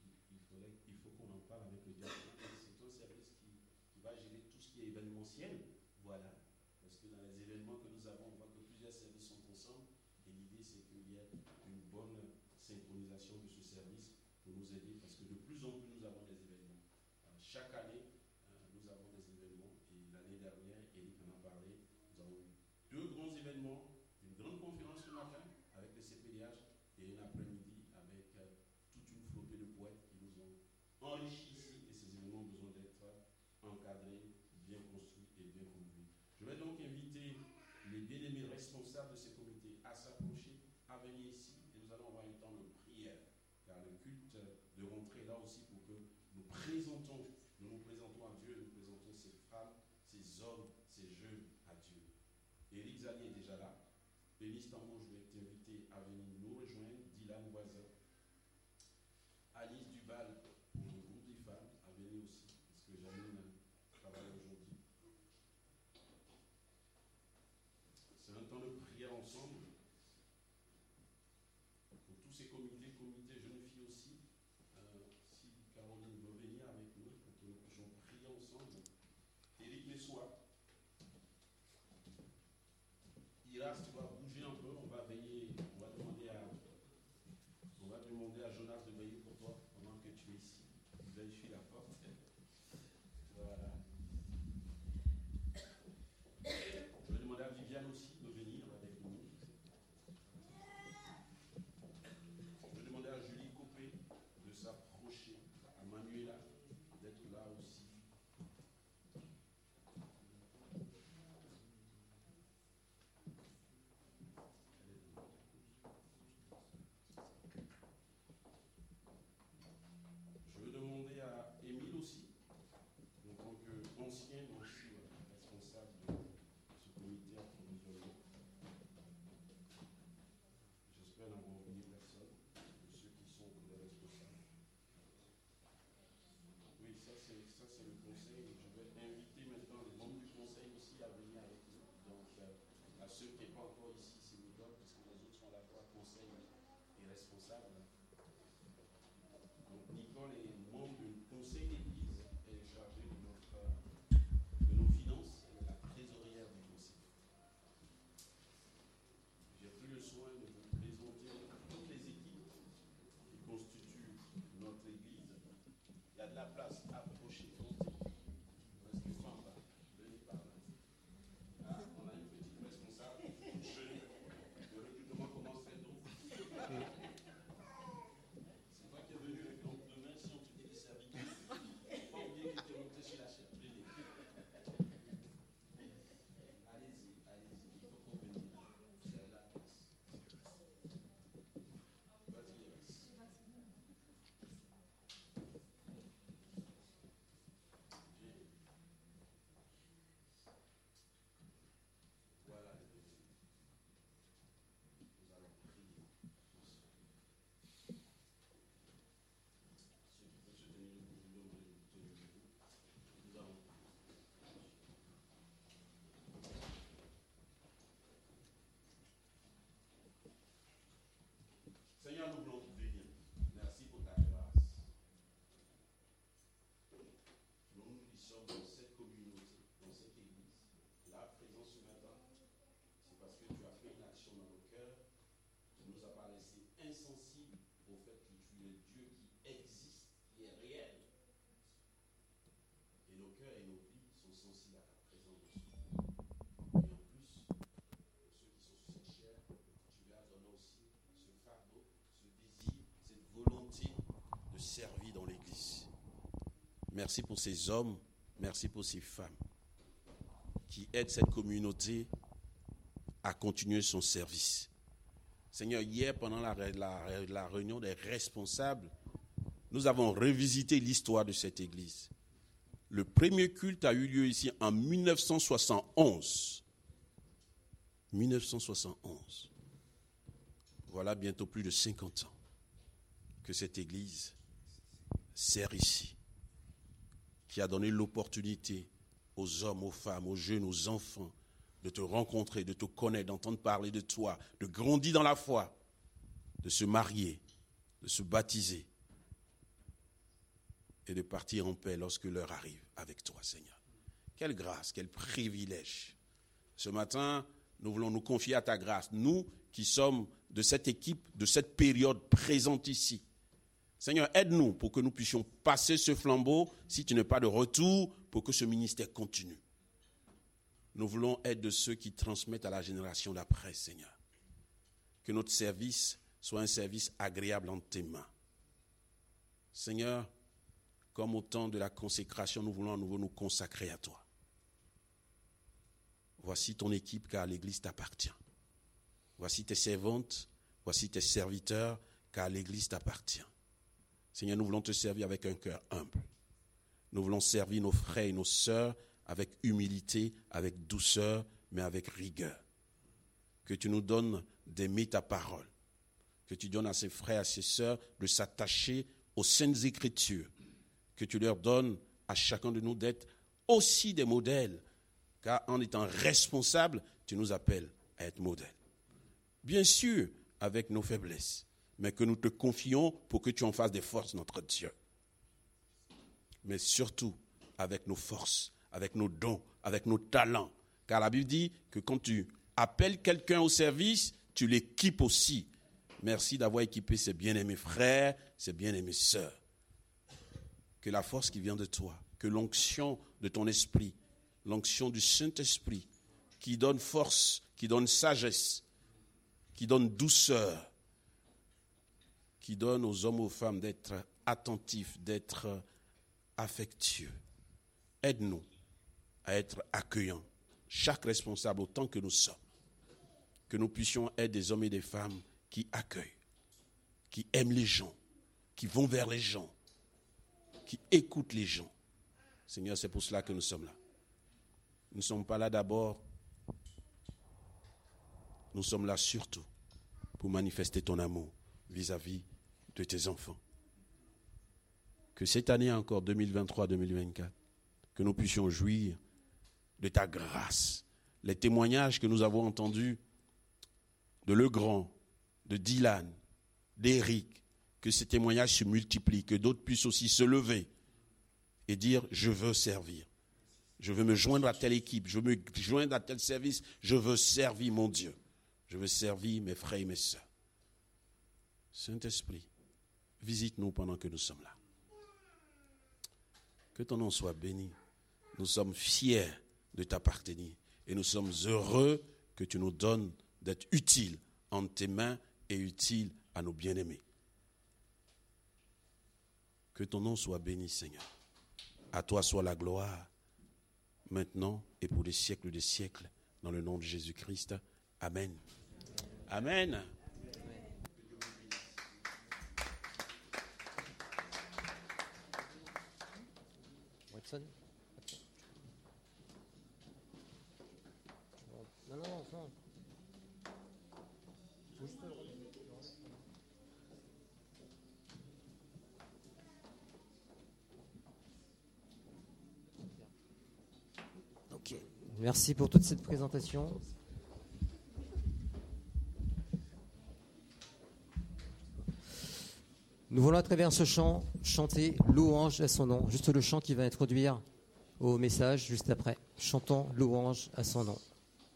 il faut qu'on en parle avec le directeur. C'est un service qui va gérer tout ce qui est événementiel, voilà. Parce que dans les événements que nous avons, on voit que plusieurs services sont ensemble. Et l'idée, c'est qu'il y ait une bonne synchronisation de ce service pour nous aider, parce que de plus en plus, nous avons des événements. Chaque année, nous avons des événements. Et l'année dernière, Eric en a parlé, nous avons eu deux grands événements, une grande conférence ce matin avec le CPDH et une après-midi avec toute une flopée de poètes qui nous ont enrichis ici. Et ces événements ont besoin d'être encadrés, bien construits et bien conduits. Je vais donc inviter les bien-aimés responsables de ces comités à s'approcher, à venir ici, et nous allons avoir un temps de prière, car le culte de rentrée est là aussi pour que nous nous présentons à Dieu, nous présentons ces femmes, ces hommes, ces jeunes à Dieu. Éric Zali est déjà là. Bénis Tambour, je vais t'inviter à venir nous rejoindre. Dylan Voisin, Alice Dubal pour le groupe des femmes, à venir aussi, parce que Janine travaille aujourd'hui. C'est un temps de prière ensemble. Pour tous ces comités jeunes filles aussi, si Caroline veut venir avec nous, pour que nous puissions prier ensemble. Éric Messoua. Iras, tu vas bouger un peu, on va venir ceux qui n'est pas encore ici, c'est Nicole, parce que les autres sont à la fois conseils et responsables. Donc Nicole est membre du conseil d'église, elle est chargée de nos finances, elle est la trésorière du conseil. J'ai pris le soin de vous présenter toutes les équipes qui constituent notre église. Il y a de la place, approchez, montez. Restez pas en bas, venez par là. Ah, on a une petite responsable. Le recrutement commence très tôt. C'est toi qui es venu avec l'oncle de main si on te dit de servir. Pas oublier que tu es monté sur la chaise. Venez. Allez-y, allez-y. Il faut qu'on vienne. Vous avez la place. Vas-y, reste. Voilà les bébés. Nous allons prier. Ceux qui peuvent se tenir debout, je vous demande de vous tenir debout. Nous allons prier. Seigneur, nous voulons te bénir. Merci pour ta grâce. Nous qui sommes dans cette communauté, dans cette église, là, présents ce matin, c'est parce que tu as fait une action dans nos cœurs. Tu ne nous as pas laissé insensibles au fait que tu es Dieu qui existe, qui est réel. Et nos cœurs et nos vies sont sensibles à ta présence de ce jour. Et en plus, pour ceux qui sont sur cette chair, tu leur as donné aussi ce fardeau, ce désir, cette volonté de servir dans l'église. Merci pour ces hommes, merci pour ces femmes qui aident cette communauté à continuer son service. Seigneur, hier, pendant la réunion des responsables, nous avons revisité l'histoire de cette église. Le premier culte a eu lieu ici en 1971. 1971. Voilà bientôt plus de 50 ans que cette église sert ici, qui a donné l'opportunité aux hommes, aux femmes, aux jeunes, aux enfants de te rencontrer, de te connaître, d'entendre parler de toi, de grandir dans la foi, de se marier, de se baptiser et de partir en paix lorsque l'heure arrive avec toi, Seigneur. Quelle grâce, quel privilège. Ce matin, nous voulons nous confier à ta grâce, nous qui sommes de cette équipe, de cette période présente ici. Seigneur, aide-nous pour que nous puissions passer ce flambeau, si tu n'es pas de retour, pour que ce ministère continue. Nous voulons être de ceux qui transmettent à la génération d'après, Seigneur. Que notre service soit un service agréable entre tes mains. Seigneur, comme au temps de la consécration, nous voulons à nouveau nous consacrer à toi. Voici ton équipe, car l'Église t'appartient. Voici tes servantes, voici tes serviteurs, car l'Église t'appartient. Seigneur, nous voulons te servir avec un cœur humble. Nous voulons servir nos frères et nos sœurs avec humilité, avec douceur, mais avec rigueur. Que tu nous donnes d'aimer ta parole. Que tu donnes à ces frères et à ces sœurs de s'attacher aux saintes écritures. Que tu leur donnes à chacun de nous d'être aussi des modèles. Car en étant responsable, tu nous appelles à être modèles. Bien sûr, avec nos faiblesses, mais que nous te confions pour que tu en fasses des forces, notre Dieu. Mais surtout, avec nos forces, avec nos dons, avec nos talents. Car la Bible dit que quand tu appelles quelqu'un au service, tu l'équipes aussi. Merci d'avoir équipé ces bien-aimés frères, ces bien-aimées sœurs. Que la force qui vient de toi, que l'onction de ton esprit, l'onction du Saint-Esprit, qui donne force, qui donne sagesse, qui donne douceur, qui donne aux hommes et aux femmes d'être attentifs, d'être affectueux. Aide-nous à être accueillants, chaque responsable autant que nous sommes. Que nous puissions être des hommes et des femmes qui accueillent, qui aiment les gens, qui vont vers les gens, qui écoutent les gens. Seigneur, c'est pour cela que nous sommes là. Nous ne sommes pas là d'abord, nous sommes là surtout pour manifester ton amour vis-à-vis de tes enfants. Que cette année encore, 2023-2024, que nous puissions jouir de ta grâce, les témoignages que nous avons entendus de Legrand, de Dylan, d'Éric, que ces témoignages se multiplient, que d'autres puissent aussi se lever et dire « je veux servir ». Je veux me joindre à telle équipe, je veux me joindre à tel service, je veux servir mon Dieu. Je veux servir mes frères et mes sœurs. Saint-Esprit, visite-nous pendant que nous sommes là. Que ton nom soit béni. Nous sommes fiers de t'appartenir et nous sommes heureux que tu nous donnes d'être utiles entre tes mains et utiles à nos bien-aimés. Que ton nom soit béni, Seigneur. À toi soit la gloire, maintenant et pour les siècles des siècles, dans le nom de Jésus-Christ. Amen. Amen. Watson. Non. Ok. Merci pour toute cette présentation. Nous voulons à travers ce chant chanter louange à son nom. Juste le chant qui va introduire au message juste après. Chantons louange à son nom.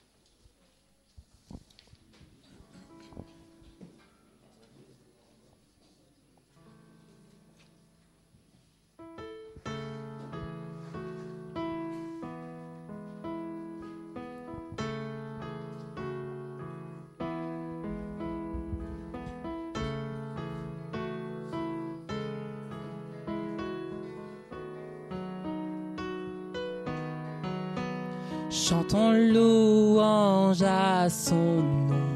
Chantons louange à son nom.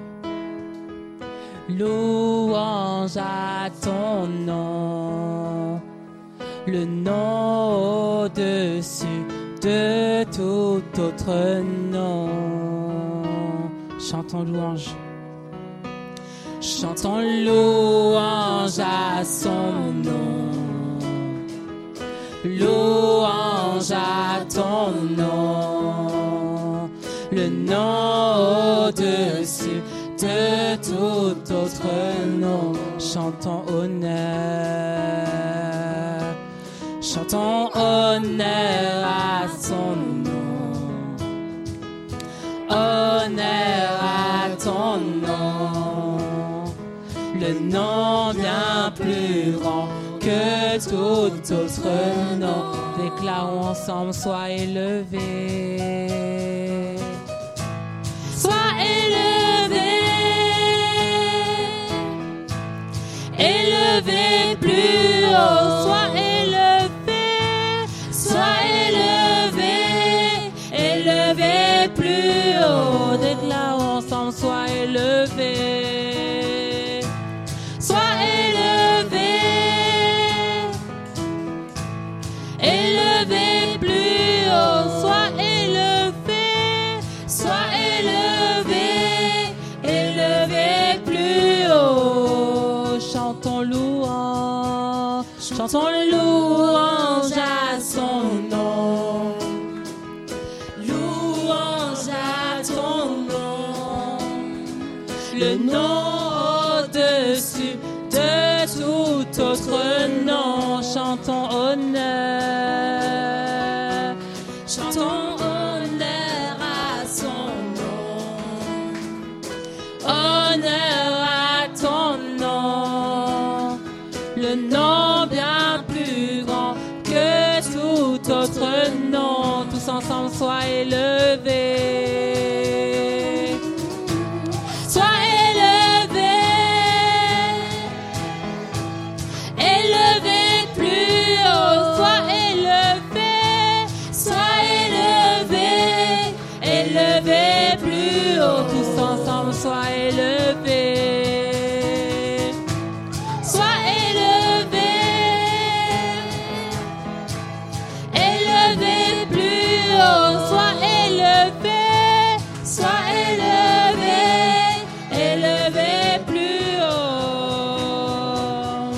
Louange à ton nom. Le nom au-dessus de tout autre nom. Chantons louange. Chantons louange à son nom. Louange à ton nom, le nom au-dessus de tout autre nom. Chantons honneur, chantons honneur à son nom, honneur à ton nom, le nom bien plus grand que tout autre nom. Déclarons ensemble, sois élevé. Sois élevé. Élevé plus haut. Sois élevé. Sois élevé. Élevé plus haut. Déclarons ensemble, sois élevé. Élevé plus haut, sois élevé, sois élevé, élevé plus haut. Chantons louange à son nom. Louange à ton nom. Le nom au-dessus de tout autre nom. Chantons honneur. Chantons honneur à son nom. Honneur à ton nom. Le nom bien plus grand que tout autre nom. Tous ensemble, sois élevé. Sois élevé. Élevé plus haut. Sois élevé. Sois élevé. Élevé plus haut. Tous ensemble, sois élevé. Sois élevé. Élevé plus haut. Sois élevé. Sois élevé. Élevé plus haut.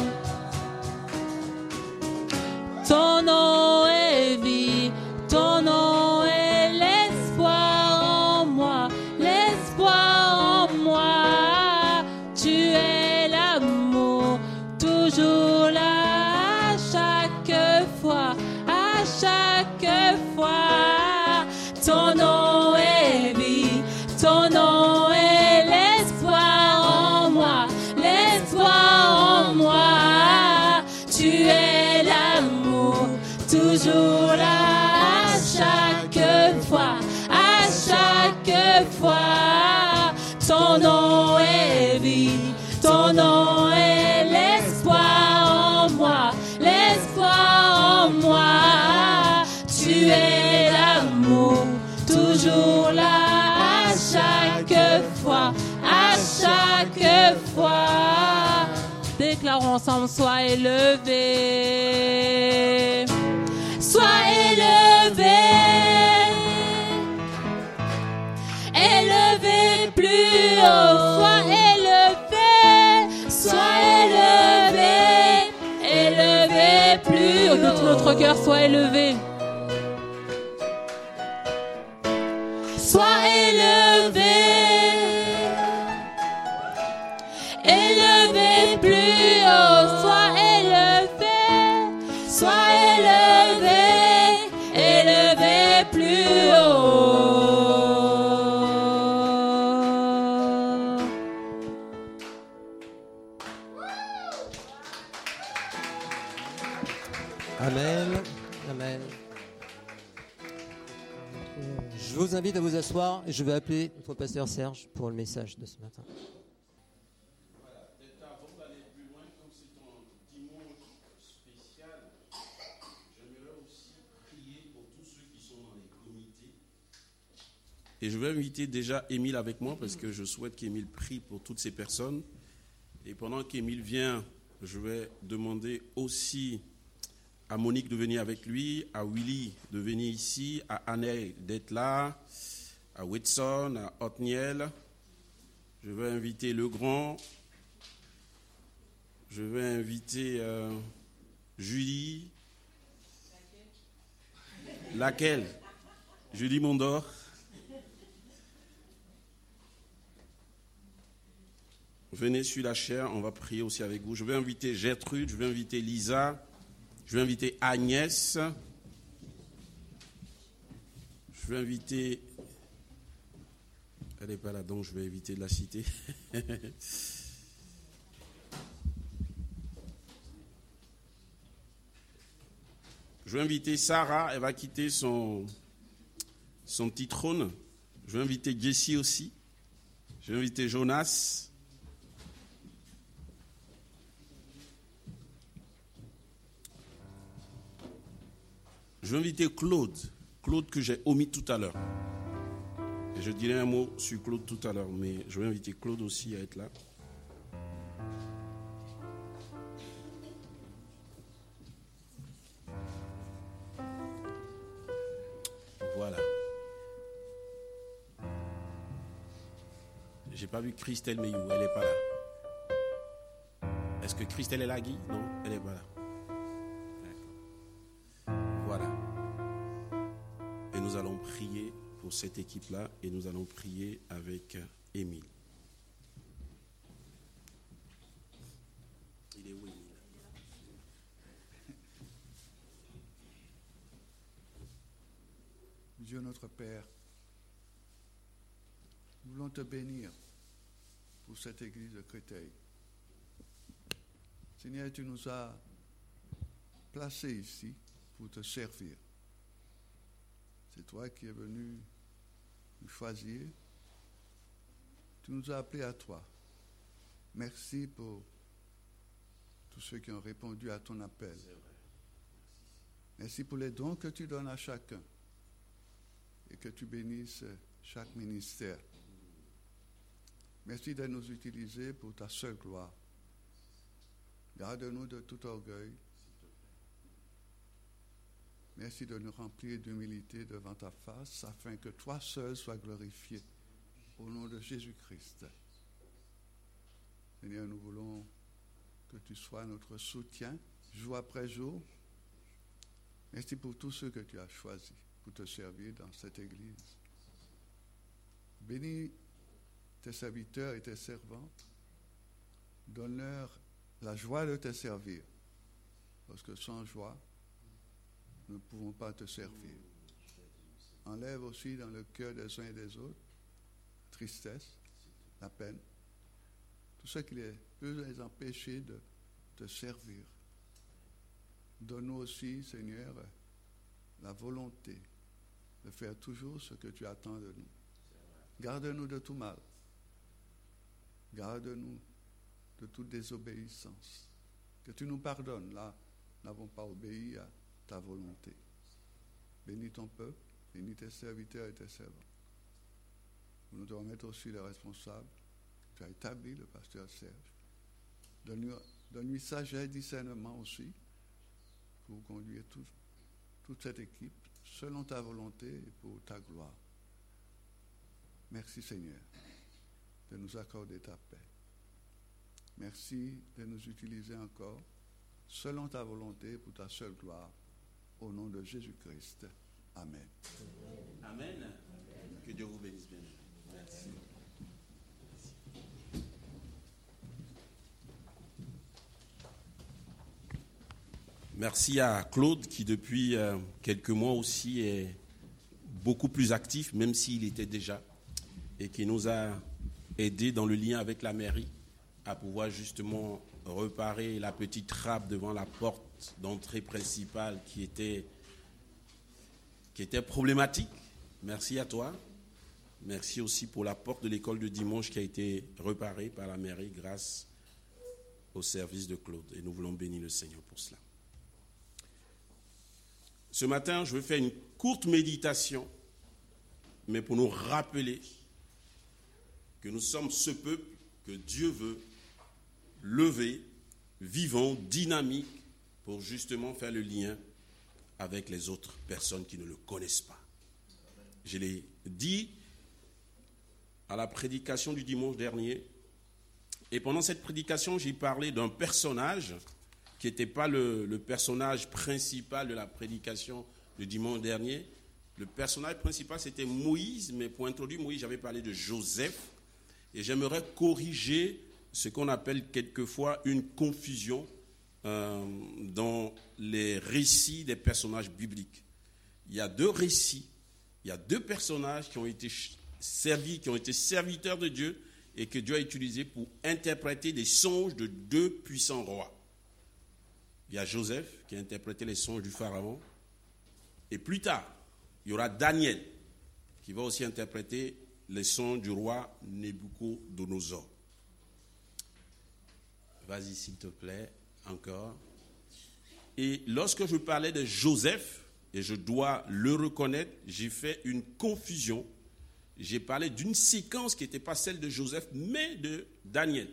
Ton nom est vie. Ton nom est l'espoir toujours là à chaque fois, à chaque fois. Ton nom est vie, ton nom est l'espoir en moi, l'espoir en moi. Tu es l'amour, toujours là à chaque fois, à chaque fois. Déclarons ensemble, sois élevé, sois élevé, élevé plus haut, sois élevé, sois élevé, élevé plus haut. De tout notre cœur, sois élevé. Sois élevé, élevé plus haut, sois élevé, élevé plus haut. Amen. Amen. Je vous invite à vous asseoir et je vais appeler notre pasteur Serge pour le message de ce matin. Peut-être avant d'aller plus loin, comme c'est un dimanche spécial, j'aimerais aussi prier pour tous ceux qui sont dans les comités. Et je vais inviter déjà Émile avec moi parce que je souhaite qu'Émile prie pour toutes ces personnes. Et pendant qu'Émile vient, je vais demander aussi à Monique de venir avec lui, à Willy de venir ici, à Anne d'être là, à Whitson, à Othniel. Je vais inviter Legrand. Je vais inviter Julie. Laquelle? Julie Mondor. Venez sur la chaire, on va prier aussi avec vous. Je vais inviter Gertrude, je vais inviter Lisa, je vais inviter Agnès. Je vais inviter... Elle n'est pas là, donc je vais éviter de la citer. Je vais inviter Sarah, elle va quitter son petit trône. Je vais inviter Jessie aussi. Je vais inviter Jonas. Je vais inviter Claude que j'ai omis tout à l'heure. Et je dirai un mot sur Claude tout à l'heure, mais je vais inviter Claude aussi à être là. Voilà. J'ai pas vu Christelle Meyou, elle n'est pas là. Est-ce que Christelle est là, Guy? Non, elle n'est pas là. Voilà. Et nous allons prier pour cette équipe-là et nous allons prier avec Émile. Il est où, Émile? Dieu notre Père, nous voulons te bénir pour cette église de Créteil. Seigneur, tu nous as placés ici pour te servir. C'est toi qui es venu nous choisir. Tu nous as appelés à toi. Merci pour tous ceux qui ont répondu à ton appel. Merci pour les dons que tu donnes à chacun et que tu bénisses chaque ministère. Merci de nous utiliser pour ta seule gloire. Garde-nous de tout orgueil. Merci de nous remplir d'humilité devant ta face, afin que toi seul sois glorifié. Au nom de Jésus-Christ. Seigneur, nous voulons que tu sois notre soutien, jour après jour. Merci pour tous ceux que tu as choisis pour te servir dans cette église. Bénis tes serviteurs et tes servantes. Donne-leur la joie de te servir, parce que sans joie, nous ne pouvons pas te servir. Enlève aussi dans le cœur des uns et des autres tristesse, la peine, tout ce qui peut les empêcher de te servir. Donne-nous aussi, Seigneur, la volonté de faire toujours ce que tu attends de nous. Garde-nous de tout mal. Garde-nous de toute désobéissance. Que tu nous pardonnes, là, nous n'avons pas obéi à ta volonté. Bénis ton peuple, bénis tes serviteurs et tes servants. Nous te remettons aussi les responsables. Tu as établi le pasteur Serge. Donne-lui sagesse et discernement aussi pour conduire toute cette équipe selon ta volonté et pour ta gloire. Merci Seigneur de nous accorder ta paix. Merci de nous utiliser encore selon ta volonté pour ta seule gloire. Au nom de Jésus-Christ. Amen. Amen. Que Dieu vous bénisse bien. Merci. Merci à Claude qui depuis quelques mois aussi est beaucoup plus actif, même s'il était déjà, et qui nous a aidés dans le lien avec la mairie à pouvoir justement réparer la petite trappe devant la porte d'entrée principale qui était problématique. Merci à toi. Merci aussi pour la porte de l'école de dimanche qui a été réparée par la mairie grâce au service de Claude. Et nous voulons bénir le Seigneur pour cela. Ce matin, je veux faire une courte méditation, mais pour nous rappeler que nous sommes ce peuple que Dieu veut lever, vivant, dynamique, pour justement faire le lien avec les autres personnes qui ne le connaissent pas. Je l'ai dit à la prédication du dimanche dernier, et pendant cette prédication, j'ai parlé d'un personnage qui n'était pas le personnage principal de la prédication du dimanche dernier. Le personnage principal, c'était Moïse, mais pour introduire Moïse, j'avais parlé de Joseph, et j'aimerais corriger ce qu'on appelle quelquefois une confusion dans les récits des personnages bibliques. Il y a deux récits, il y a deux personnages qui ont été serviteurs de Dieu et que Dieu a utilisés pour interpréter des songes de deux puissants rois. Il y a Joseph qui a interprété les songes du Pharaon, et plus tard, il y aura Daniel qui va aussi interpréter les songes du roi Nabuchodonosor. Vas-y s'il te plaît, encore. Et lorsque je parlais de Joseph, et je dois le reconnaître, j'ai fait une confusion. J'ai parlé d'une séquence qui n'était pas celle de Joseph, mais de Daniel.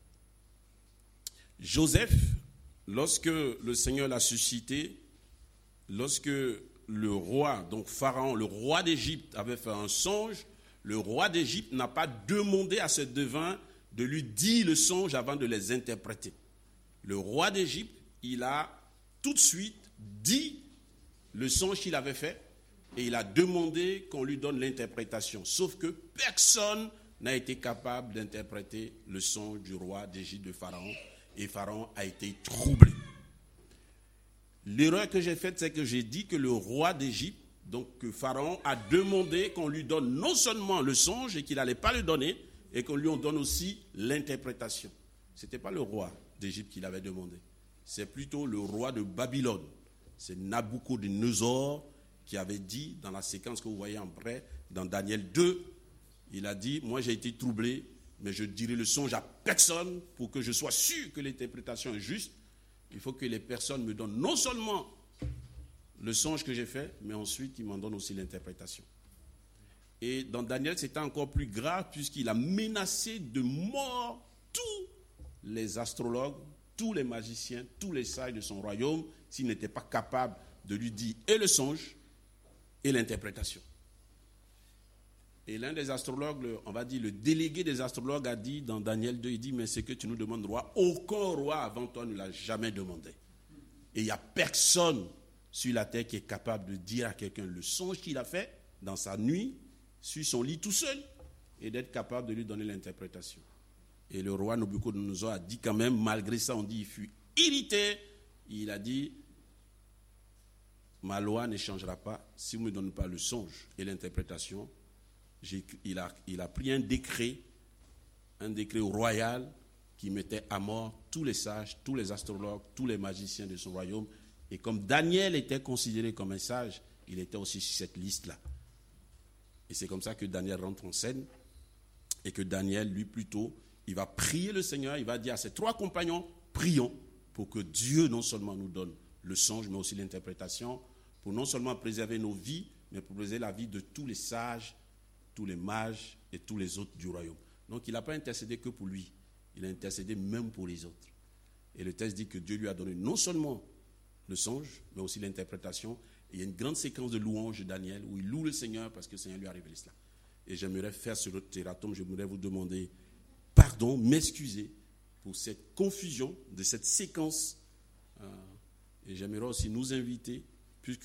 Joseph, lorsque le Seigneur l'a suscité, lorsque le roi, donc Pharaon, le roi d'Égypte, avait fait un songe, le roi d'Égypte n'a pas demandé à ce devin de lui dire le songe avant de les interpréter. Le roi d'Égypte, il a tout de suite dit le songe qu'il avait fait et il a demandé qu'on lui donne l'interprétation. Sauf que personne n'a été capable d'interpréter le songe du roi d'Égypte de Pharaon et Pharaon a été troublé. L'erreur que j'ai faite, c'est que j'ai dit que le roi d'Égypte, donc que Pharaon a demandé qu'on lui donne non seulement le songe et qu'il n'allait pas le donner, et qu'on lui en donne aussi l'interprétation. Ce n'était pas le roi d'Égypte qui l'avait demandé. C'est plutôt le roi de Babylone. C'est Nabuchodonosor qui avait dit, dans la séquence que vous voyez en près, dans Daniel 2, il a dit, moi j'ai été troublé, mais je dirai le songe à personne pour que je sois sûr que l'interprétation est juste. Il faut que les personnes me donnent non seulement le songe que j'ai fait, mais ensuite qu'ils m'en donnent aussi l'interprétation. Et dans Daniel, c'était encore plus grave puisqu'il a menacé de mort tous les astrologues, tous les magiciens, tous les sages de son royaume s'il n'était pas capable de lui dire et le songe et l'interprétation. Et l'un des astrologues, on va dire le délégué des astrologues a dit dans Daniel 2, il dit, mais ce que tu nous demandes, roi, aucun roi avant toi ne l'a jamais demandé. Et il n'y a personne sur la terre qui est capable de dire à quelqu'un le songe qu'il a fait dans sa nuit, sur son lit tout seul, et d'être capable de lui donner l'interprétation. Et le roi Nabuchodonosor a dit quand même, malgré ça, on dit il fut irrité. Il a dit, ma loi ne changera pas si vous ne me donnez pas le songe et l'interprétation. Il a pris un décret royal qui mettait à mort tous les sages, tous les astrologues, tous les magiciens de son royaume. Et comme Daniel était considéré comme un sage, il était aussi sur cette liste-là. Et c'est comme ça que Daniel rentre en scène et que Daniel, lui, plutôt, il va prier le Seigneur, il va dire à ses 3 compagnons, prions pour que Dieu non seulement nous donne le songe, mais aussi l'interprétation, pour non seulement préserver nos vies, mais pour préserver la vie de tous les sages, tous les mages et tous les autres du royaume. Donc il n'a pas intercédé que pour lui, il a intercédé même pour les autres. Et le texte dit que Dieu lui a donné non seulement le songe, mais aussi l'interprétation. Et il y a une grande séquence de louanges de Daniel où il loue le Seigneur parce que le Seigneur lui a révélé cela. Et j'aimerais faire sur le terratum, j'aimerais vous demander pardon, m'excuser pour cette confusion de cette séquence. Et j'aimerais aussi nous inviter, puisque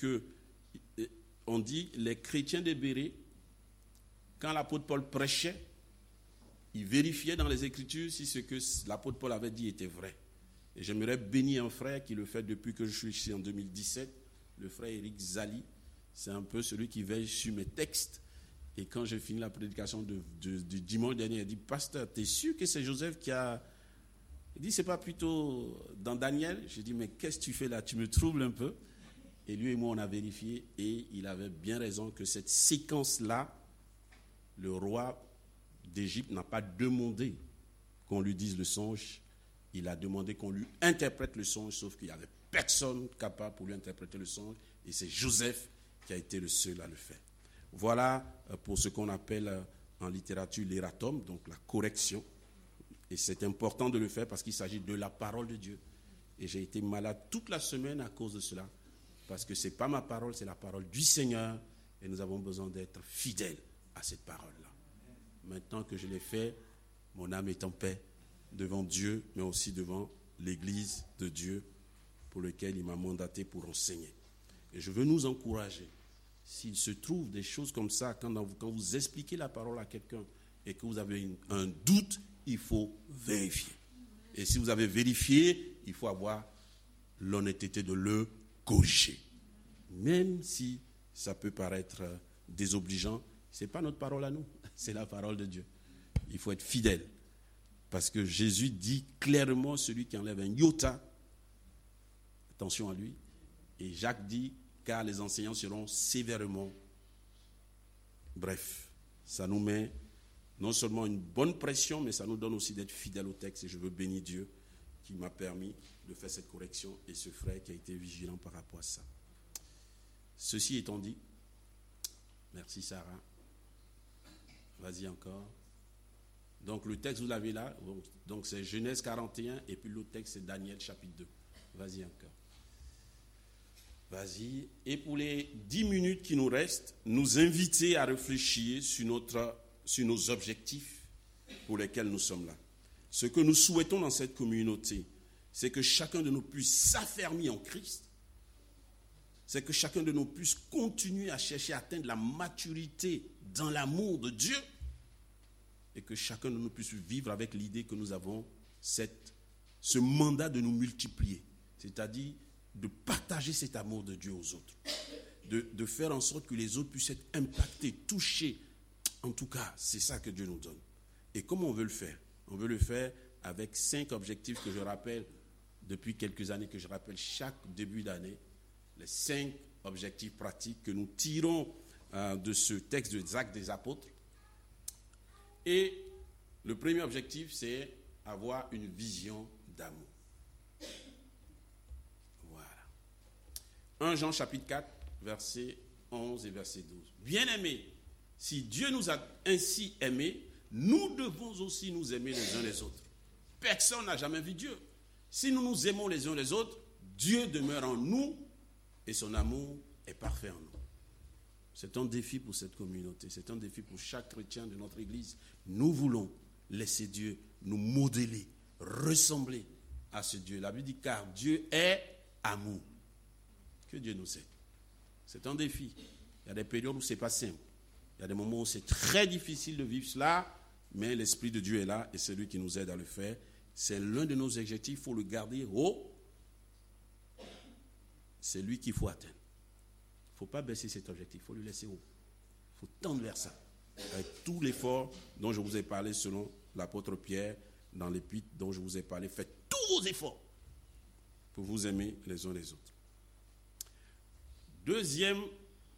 on dit les chrétiens de Bérée, quand l'apôtre Paul prêchait, il vérifiait dans les Écritures si ce que l'apôtre Paul avait dit était vrai. Et j'aimerais bénir un frère qui le fait depuis que je suis ici en 2017, le frère Eric Zali. C'est un peu celui qui veille sur mes textes. Et quand j'ai fini la prédication du dimanche dernier, il a dit, pasteur, t'es sûr que c'est Joseph qui a... Il dit, c'est pas plutôt dans Daniel? J'ai dit, mais qu'est-ce que tu fais là? Tu me troubles un peu. Et lui et moi, on a vérifié et il avait bien raison que cette séquence-là, le roi d'Égypte n'a pas demandé qu'on lui dise le songe. Il a demandé qu'on lui interprète le songe, sauf qu'il n'y avait personne capable pour lui interpréter le songe. Et c'est Joseph qui a été le seul à le faire. Voilà pour ce qu'on appelle en littérature l'erratum, donc la correction. Et c'est important de le faire parce qu'il s'agit de la parole de Dieu. Et j'ai été malade toute la semaine à cause de cela. Parce que ce n'est pas ma parole, c'est la parole du Seigneur. Et nous avons besoin d'être fidèles à cette parole-là. Maintenant que je l'ai fait, mon âme est en paix devant Dieu, mais aussi devant l'Église de Dieu pour laquelle il m'a mandaté pour enseigner. Et je veux nous encourager. S'il se trouve des choses comme ça, quand vous expliquez la parole à quelqu'un et que vous avez un doute, il faut vérifier. Et si vous avez vérifié, il faut avoir l'honnêteté de le corriger. Même si ça peut paraître désobligeant, ce n'est pas notre parole à nous, c'est la parole de Dieu. Il faut être fidèle. Parce que Jésus dit clairement, celui qui enlève un iota, attention à lui. Et Jacques dit, car les enseignants seront sévèrement. Bref, ça nous met non seulement une bonne pression, mais ça nous donne aussi d'être fidèles au texte. Et je veux bénir Dieu qui m'a permis de faire cette correction et ce frère qui a été vigilant par rapport à ça. Ceci étant dit, merci Sarah. Vas-y encore. Donc le texte, vous l'avez là. Donc c'est Genèse 41 et puis l'autre texte, c'est Daniel chapitre 2. Vas-y encore. Vas-y. Et pour les 10 minutes qui nous restent, nous inviter à réfléchir sur nos objectifs pour lesquels nous sommes là. Ce que nous souhaitons dans cette communauté, c'est que chacun de nous puisse s'affermir en Christ. C'est que chacun de nous puisse continuer à chercher à atteindre la maturité dans l'amour de Dieu. Et que chacun de nous puisse vivre avec l'idée que nous avons ce mandat de nous multiplier. C'est-à-dire de partager cet amour de Dieu aux autres. De faire en sorte que les autres puissent être impactés, touchés. En tout cas, c'est ça que Dieu nous donne. Et comment on veut le faire? On veut le faire avec 5 objectifs que je rappelle depuis quelques années, que je rappelle chaque début d'année. Les 5 objectifs pratiques que nous tirons de ce texte de Actes des Apôtres. Et le premier objectif, c'est avoir une vision d'amour. Voilà. 1 Jean chapitre 4, versets 11 et verset 12. Bien-aimés, si Dieu nous a ainsi aimés, nous devons aussi nous aimer les uns les autres. Personne n'a jamais vu Dieu. Si nous nous aimons les uns les autres, Dieu demeure en nous et son amour est parfait en nous. C'est un défi pour cette communauté, c'est un défi pour chaque chrétien de notre Église. Nous voulons laisser Dieu nous modeler, ressembler à ce Dieu. La Bible dit, car Dieu est amour. Que Dieu nous aide. C'est un défi. Il y a des périodes où ce n'est pas simple. Il y a des moments où c'est très difficile de vivre cela, mais l'Esprit de Dieu est là et c'est lui qui nous aide à le faire. C'est l'un de nos objectifs, il faut le garder haut. C'est lui qu'il faut atteindre. Il ne faut pas baisser cet objectif, il faut le laisser haut. Il faut tendre vers ça. Avec tout l'effort dont je vous ai parlé selon l'apôtre Pierre, dans l'épître dont je vous ai parlé, faites tous vos efforts pour vous aimer les uns les autres. Deuxième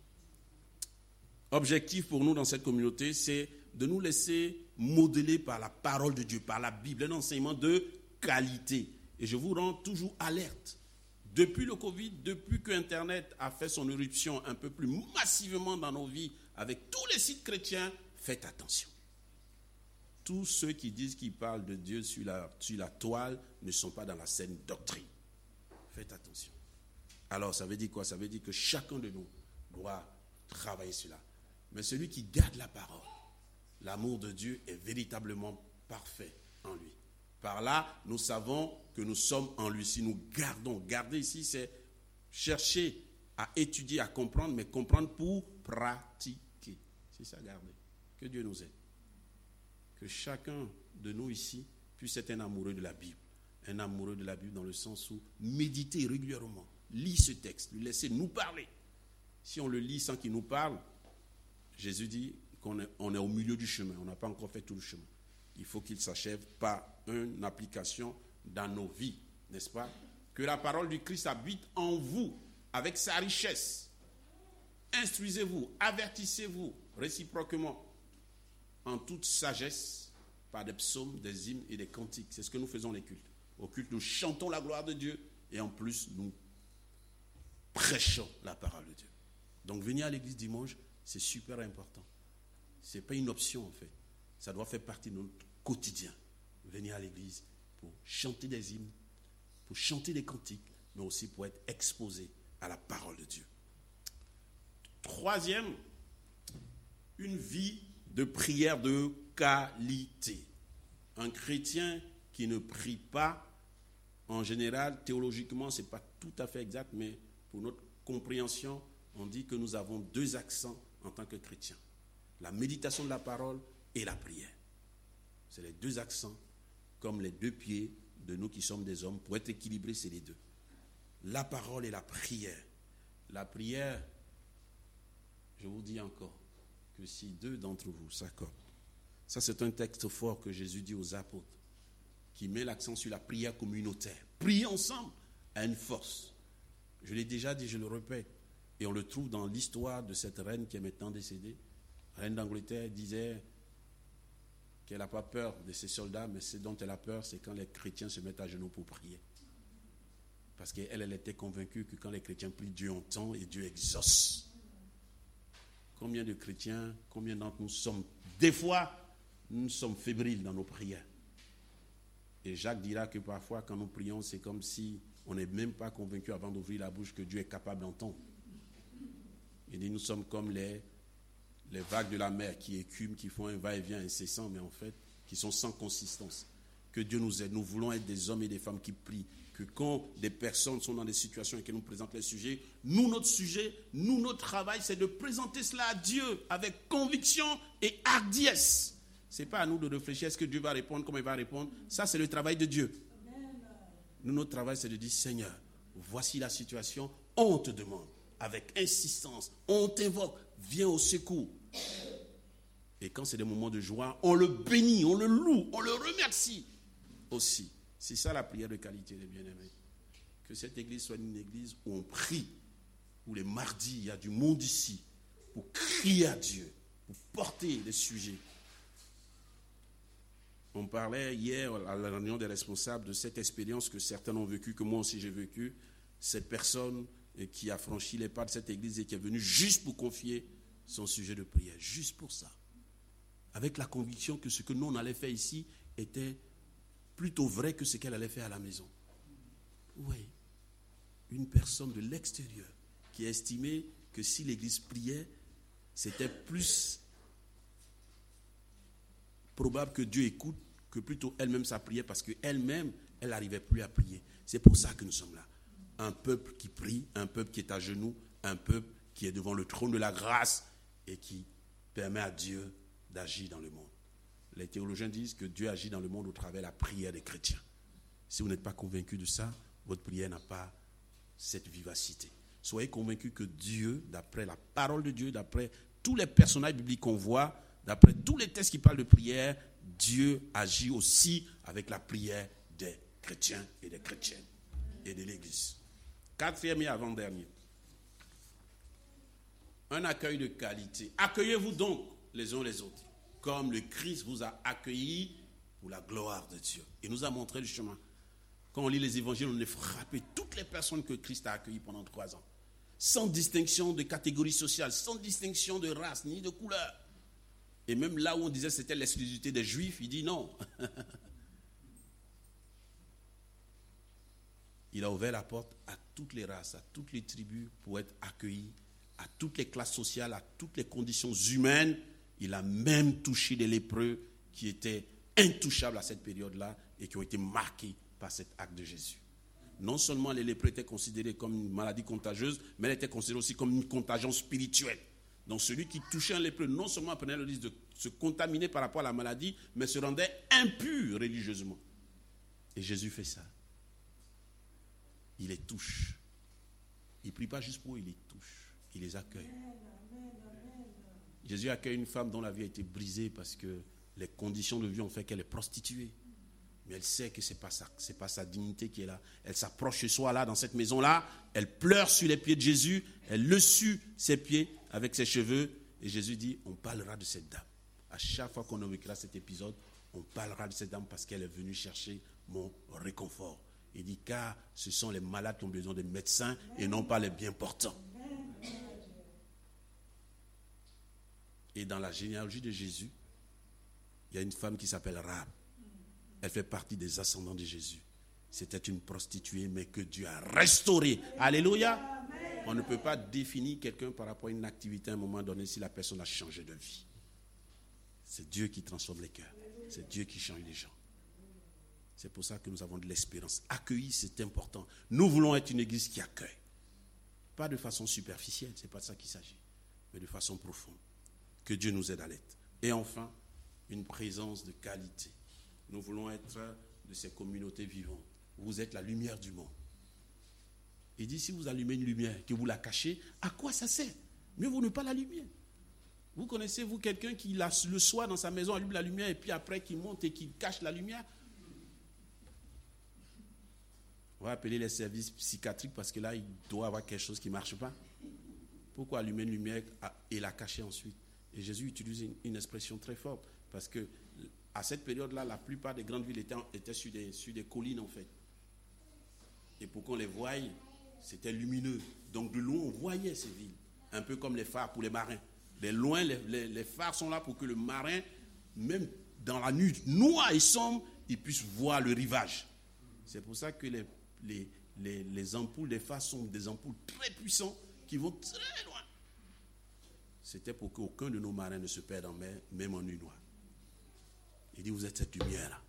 objectif pour nous dans cette communauté, c'est de nous laisser modeler par la parole de Dieu, par la Bible, un enseignement de qualité. Et je vous rends toujours alerte. Depuis le Covid, depuis que Internet a fait son éruption un peu plus massivement dans nos vies, avec tous les sites chrétiens, faites attention. Tous ceux qui disent qu'ils parlent de Dieu sur la toile ne sont pas dans la saine doctrine. Faites attention. Alors, ça veut dire quoi? Ça veut dire que chacun de nous doit travailler cela. Mais celui qui garde la parole, l'amour de Dieu est véritablement parfait en lui. Par là, nous savons que nous sommes en lui. Si nous gardons, garder ici, c'est chercher à étudier, à comprendre, mais comprendre pour pratiquer. C'est ça, garder. Que Dieu nous aide. Que chacun de nous ici puisse être un amoureux de la Bible. Un amoureux de la Bible dans le sens où méditer régulièrement, lis ce texte, lui laisser nous parler. Si on le lit sans qu'il nous parle, Jésus dit qu'on est au milieu du chemin. On n'a pas encore fait tout le chemin. Il faut qu'il s'achève par une application dans nos vies, n'est-ce pas? Que la parole du Christ habite en vous, avec sa richesse. Instruisez-vous, avertissez-vous réciproquement, en toute sagesse, par des psaumes, des hymnes et des cantiques. C'est ce que nous faisons les cultes. Au culte, nous chantons la gloire de Dieu et en plus, nous prêchons la parole de Dieu. Donc, venir à l'église dimanche, c'est super important. Ce n'est pas une option, en fait. Ça doit faire partie de notre quotidien. Venir à l'église pour chanter des hymnes, pour chanter des cantiques, mais aussi pour être exposé à la parole de Dieu. Troisième, une vie de prière de qualité. Un chrétien qui ne prie pas, en général, théologiquement, ce n'est pas tout à fait exact, mais pour notre compréhension, on dit que nous avons deux accents en tant que chrétiens. La méditation de la parole et la prière. C'est les deux accents, comme les deux pieds de nous qui sommes des hommes. Pour être équilibrés, c'est les deux. La parole et la prière. La prière, je vous dis encore, que si deux d'entre vous s'accordent, ça c'est un texte fort que Jésus dit aux apôtres, qui met l'accent sur la prière communautaire. Prier ensemble a une force. Je l'ai déjà dit, je le répète, et on le trouve dans l'histoire de cette reine qui est maintenant décédée. La reine d'Angleterre disait qu'elle n'a pas peur de ses soldats, mais ce dont elle a peur, c'est quand les chrétiens se mettent à genoux pour prier. Parce qu'elle était convaincue que quand les chrétiens prient, Dieu entend et Dieu exauce. Combien de chrétiens, combien d'entre nous sommes, des fois, nous sommes fébriles dans nos prières. Et Jacques dira que parfois, quand nous prions, c'est comme si on n'est même pas convaincu avant d'ouvrir la bouche que Dieu est capable d'entendre. Il dit, nous sommes comme les vagues de la mer qui écument, qui font un va-et-vient incessant, mais en fait, qui sont sans consistance. Que Dieu nous aide. Nous voulons être des hommes et des femmes qui prient. Que quand des personnes sont dans des situations et qu'elles nous présentent les sujets, notre travail, c'est de présenter cela à Dieu avec conviction et hardiesse. Ce n'est pas à nous de réfléchir, est-ce que Dieu va répondre, comment il va répondre. Ça, c'est le travail de Dieu. Nous, notre travail, c'est de dire, Seigneur, voici la situation, on te demande, avec insistance, on t'invoque, viens au secours. Et quand c'est des moments de joie, on le bénit, on le loue, on le remercie aussi. C'est ça la prière de qualité, les bien-aimés. Que cette église soit une église où on prie, où les mardis, il y a du monde ici, pour crier à Dieu, pour porter des sujets. On parlait hier à la réunion des responsables de cette expérience que certains ont vécue, que moi aussi j'ai vécue. Cette personne qui a franchi les pas de cette église et qui est venue juste pour confier son sujet de prière, juste pour ça. Avec la conviction que ce que nous on allait faire ici était plutôt vrai que ce qu'elle allait faire à la maison. Oui, une personne de l'extérieur qui a estimé que si l'église priait, c'était plus probable que Dieu écoute que plutôt elle-même sa prière parce qu'elle-même, elle n'arrivait plus à prier. C'est pour ça que nous sommes là. Un peuple qui prie, un peuple qui est à genoux, un peuple qui est devant le trône de la grâce et qui permet à Dieu d'agir dans le monde. Les théologiens disent que Dieu agit dans le monde au travers de la prière des chrétiens. Si vous n'êtes pas convaincu de ça, votre prière n'a pas cette vivacité. Soyez convaincus que Dieu, d'après la parole de Dieu, d'après tous les personnages bibliques qu'on voit, d'après tous les textes qui parlent de prière, Dieu agit aussi avec la prière des chrétiens et des chrétiennes et de l'Église. Quatrième et avant-dernier. Un accueil de qualité. Accueillez-vous donc les uns les autres, comme le Christ vous a accueillis pour la gloire de Dieu. Il nous a montré le chemin. Quand on lit les évangiles, on est frappé. Toutes les personnes que Christ a accueillies pendant 3 ans. Sans distinction de catégorie sociale, sans distinction de race, ni de couleur. Et même là où on disait que c'était l'exclusivité des Juifs, il dit non. Il a ouvert la porte à toutes les races, à toutes les tribus pour être accueillis, à toutes les classes sociales, à toutes les conditions humaines. Il a même touché des lépreux qui étaient intouchables à cette période-là et qui ont été marqués par cet acte de Jésus. Non seulement les lépreux étaient considérés comme une maladie contagieuse, mais elle était considérée aussi comme une contagion spirituelle. Donc celui qui touchait un lépreux, non seulement prenait le risque de se contaminer par rapport à la maladie, mais se rendait impur religieusement. Et Jésus fait ça. Il les touche. Il ne prie pas juste pour eux, il les touche. Il les accueille. Jésus accueille une femme dont la vie a été brisée parce que les conditions de vie ont fait qu'elle est prostituée. Mais elle sait que ce n'est pas sa dignité qui est là. Elle s'approche chez soi, là, dans cette maison-là. Elle pleure sur les pieds de Jésus. Elle le sue ses pieds avec ses cheveux. Et Jésus dit, on parlera de cette dame. À chaque fois qu'on évoquera cet épisode, on parlera de cette dame parce qu'elle est venue chercher mon réconfort. Il dit, car ce sont les malades qui ont besoin de médecins et non pas les bien portants. Et dans la généalogie de Jésus, il y a une femme qui s'appelle Rahab. Elle fait partie des ascendants de Jésus. C'était une prostituée, mais que Dieu a restaurée. Alléluia. On ne peut pas définir quelqu'un par rapport à une activité à un moment donné si la personne a changé de vie. C'est Dieu qui transforme les cœurs. C'est Dieu qui change les gens. C'est pour ça que nous avons de l'espérance. Accueillir, c'est important. Nous voulons être une église qui accueille. Pas de façon superficielle, ce n'est pas de ça qu'il s'agit, mais de façon profonde. Que Dieu nous aide à l'être. Et enfin, une présence de qualité. Nous voulons être de ces communautés vivantes. Vous êtes la lumière du monde. Il dit, si vous allumez une lumière, que vous la cachez, à quoi ça sert? Mieux vaut ne pas l'allumer. Vous connaissez, vous, quelqu'un qui, le soir, dans sa maison, allume la lumière et puis après, qui monte et qui cache la lumière? On va appeler les services psychiatriques parce que là, il doit y avoir quelque chose qui ne marche pas. Pourquoi allumer une lumière et la cacher ensuite? Et Jésus utilise une expression très forte parce que à cette période-là, la plupart des grandes villes étaient sur des collines en fait. Et pour qu'on les voie, c'était lumineux. Donc de loin, on voyait ces villes. Un peu comme les phares pour les marins. De loin, les phares sont là pour que le marin, même dans la nuit noire et sombre, il puisse voir le rivage. C'est pour ça que les ampoules des phares sont des ampoules très puissantes qui vont très loin. C'était pour qu'aucun de nos marins ne se perde en mer, même en nuit noire. Il dit, vous êtes cette lumière-là.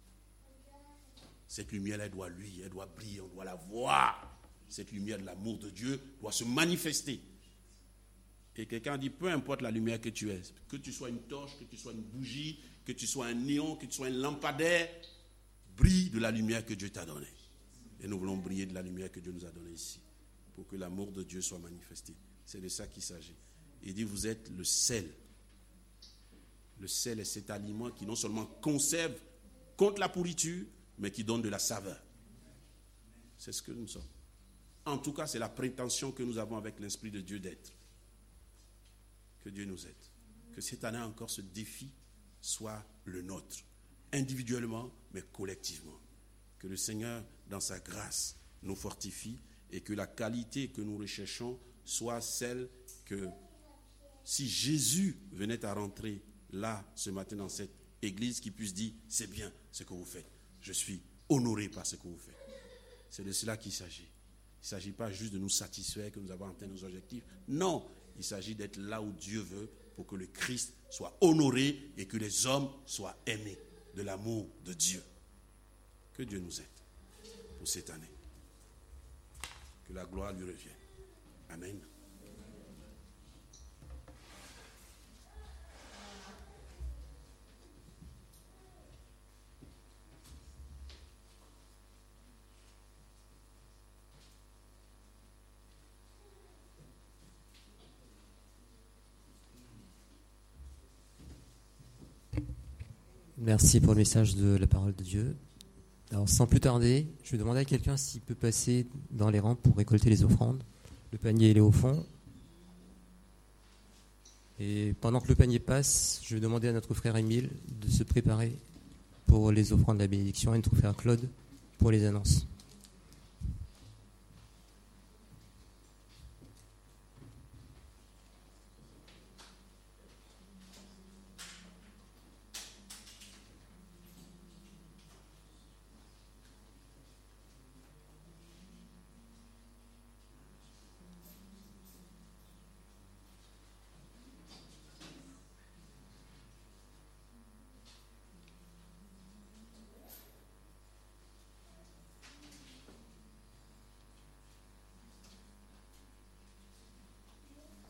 Cette lumière-là, elle doit briller, on doit la voir. Cette lumière de l'amour de Dieu doit se manifester. Et quelqu'un dit, peu importe la lumière que tu es, que tu sois une torche, que tu sois une bougie, que tu sois un néon, que tu sois un lampadaire, brille de la lumière que Dieu t'a donnée. Et nous voulons briller de la lumière que Dieu nous a donnée ici, pour que l'amour de Dieu soit manifesté. C'est de ça qu'il s'agit. Il dit, vous êtes le sel. Le sel est cet aliment qui non seulement conserve contre la pourriture, mais qui donne de la saveur. C'est ce que nous sommes. En tout cas, c'est la prétention que nous avons avec l'Esprit de Dieu d'être. Que Dieu nous aide. Que cette année encore, ce défi soit le nôtre. Individuellement, mais collectivement. Que le Seigneur, dans sa grâce, nous fortifie et que la qualité que nous recherchons soit celle que si Jésus venait à rentrer là, ce matin, dans cette église, qui puisse dire, c'est bien ce que vous faites. Je suis honoré par ce que vous faites. C'est de cela qu'il s'agit. Il ne s'agit pas juste de nous satisfaire, que nous avons atteint nos objectifs. Non, il s'agit d'être là où Dieu veut pour que le Christ soit honoré et que les hommes soient aimés de l'amour de Dieu. Que Dieu nous aide pour cette année. Que la gloire lui revienne. Amen. Merci pour le message de la parole de Dieu. Alors, sans plus tarder, je vais demander à quelqu'un s'il peut passer dans les rangs pour récolter les offrandes. Le panier, il est au fond. Et pendant que le panier passe, je vais demander à notre frère Émile de se préparer pour les offrandes de la bénédiction et notre frère Claude pour les annonces.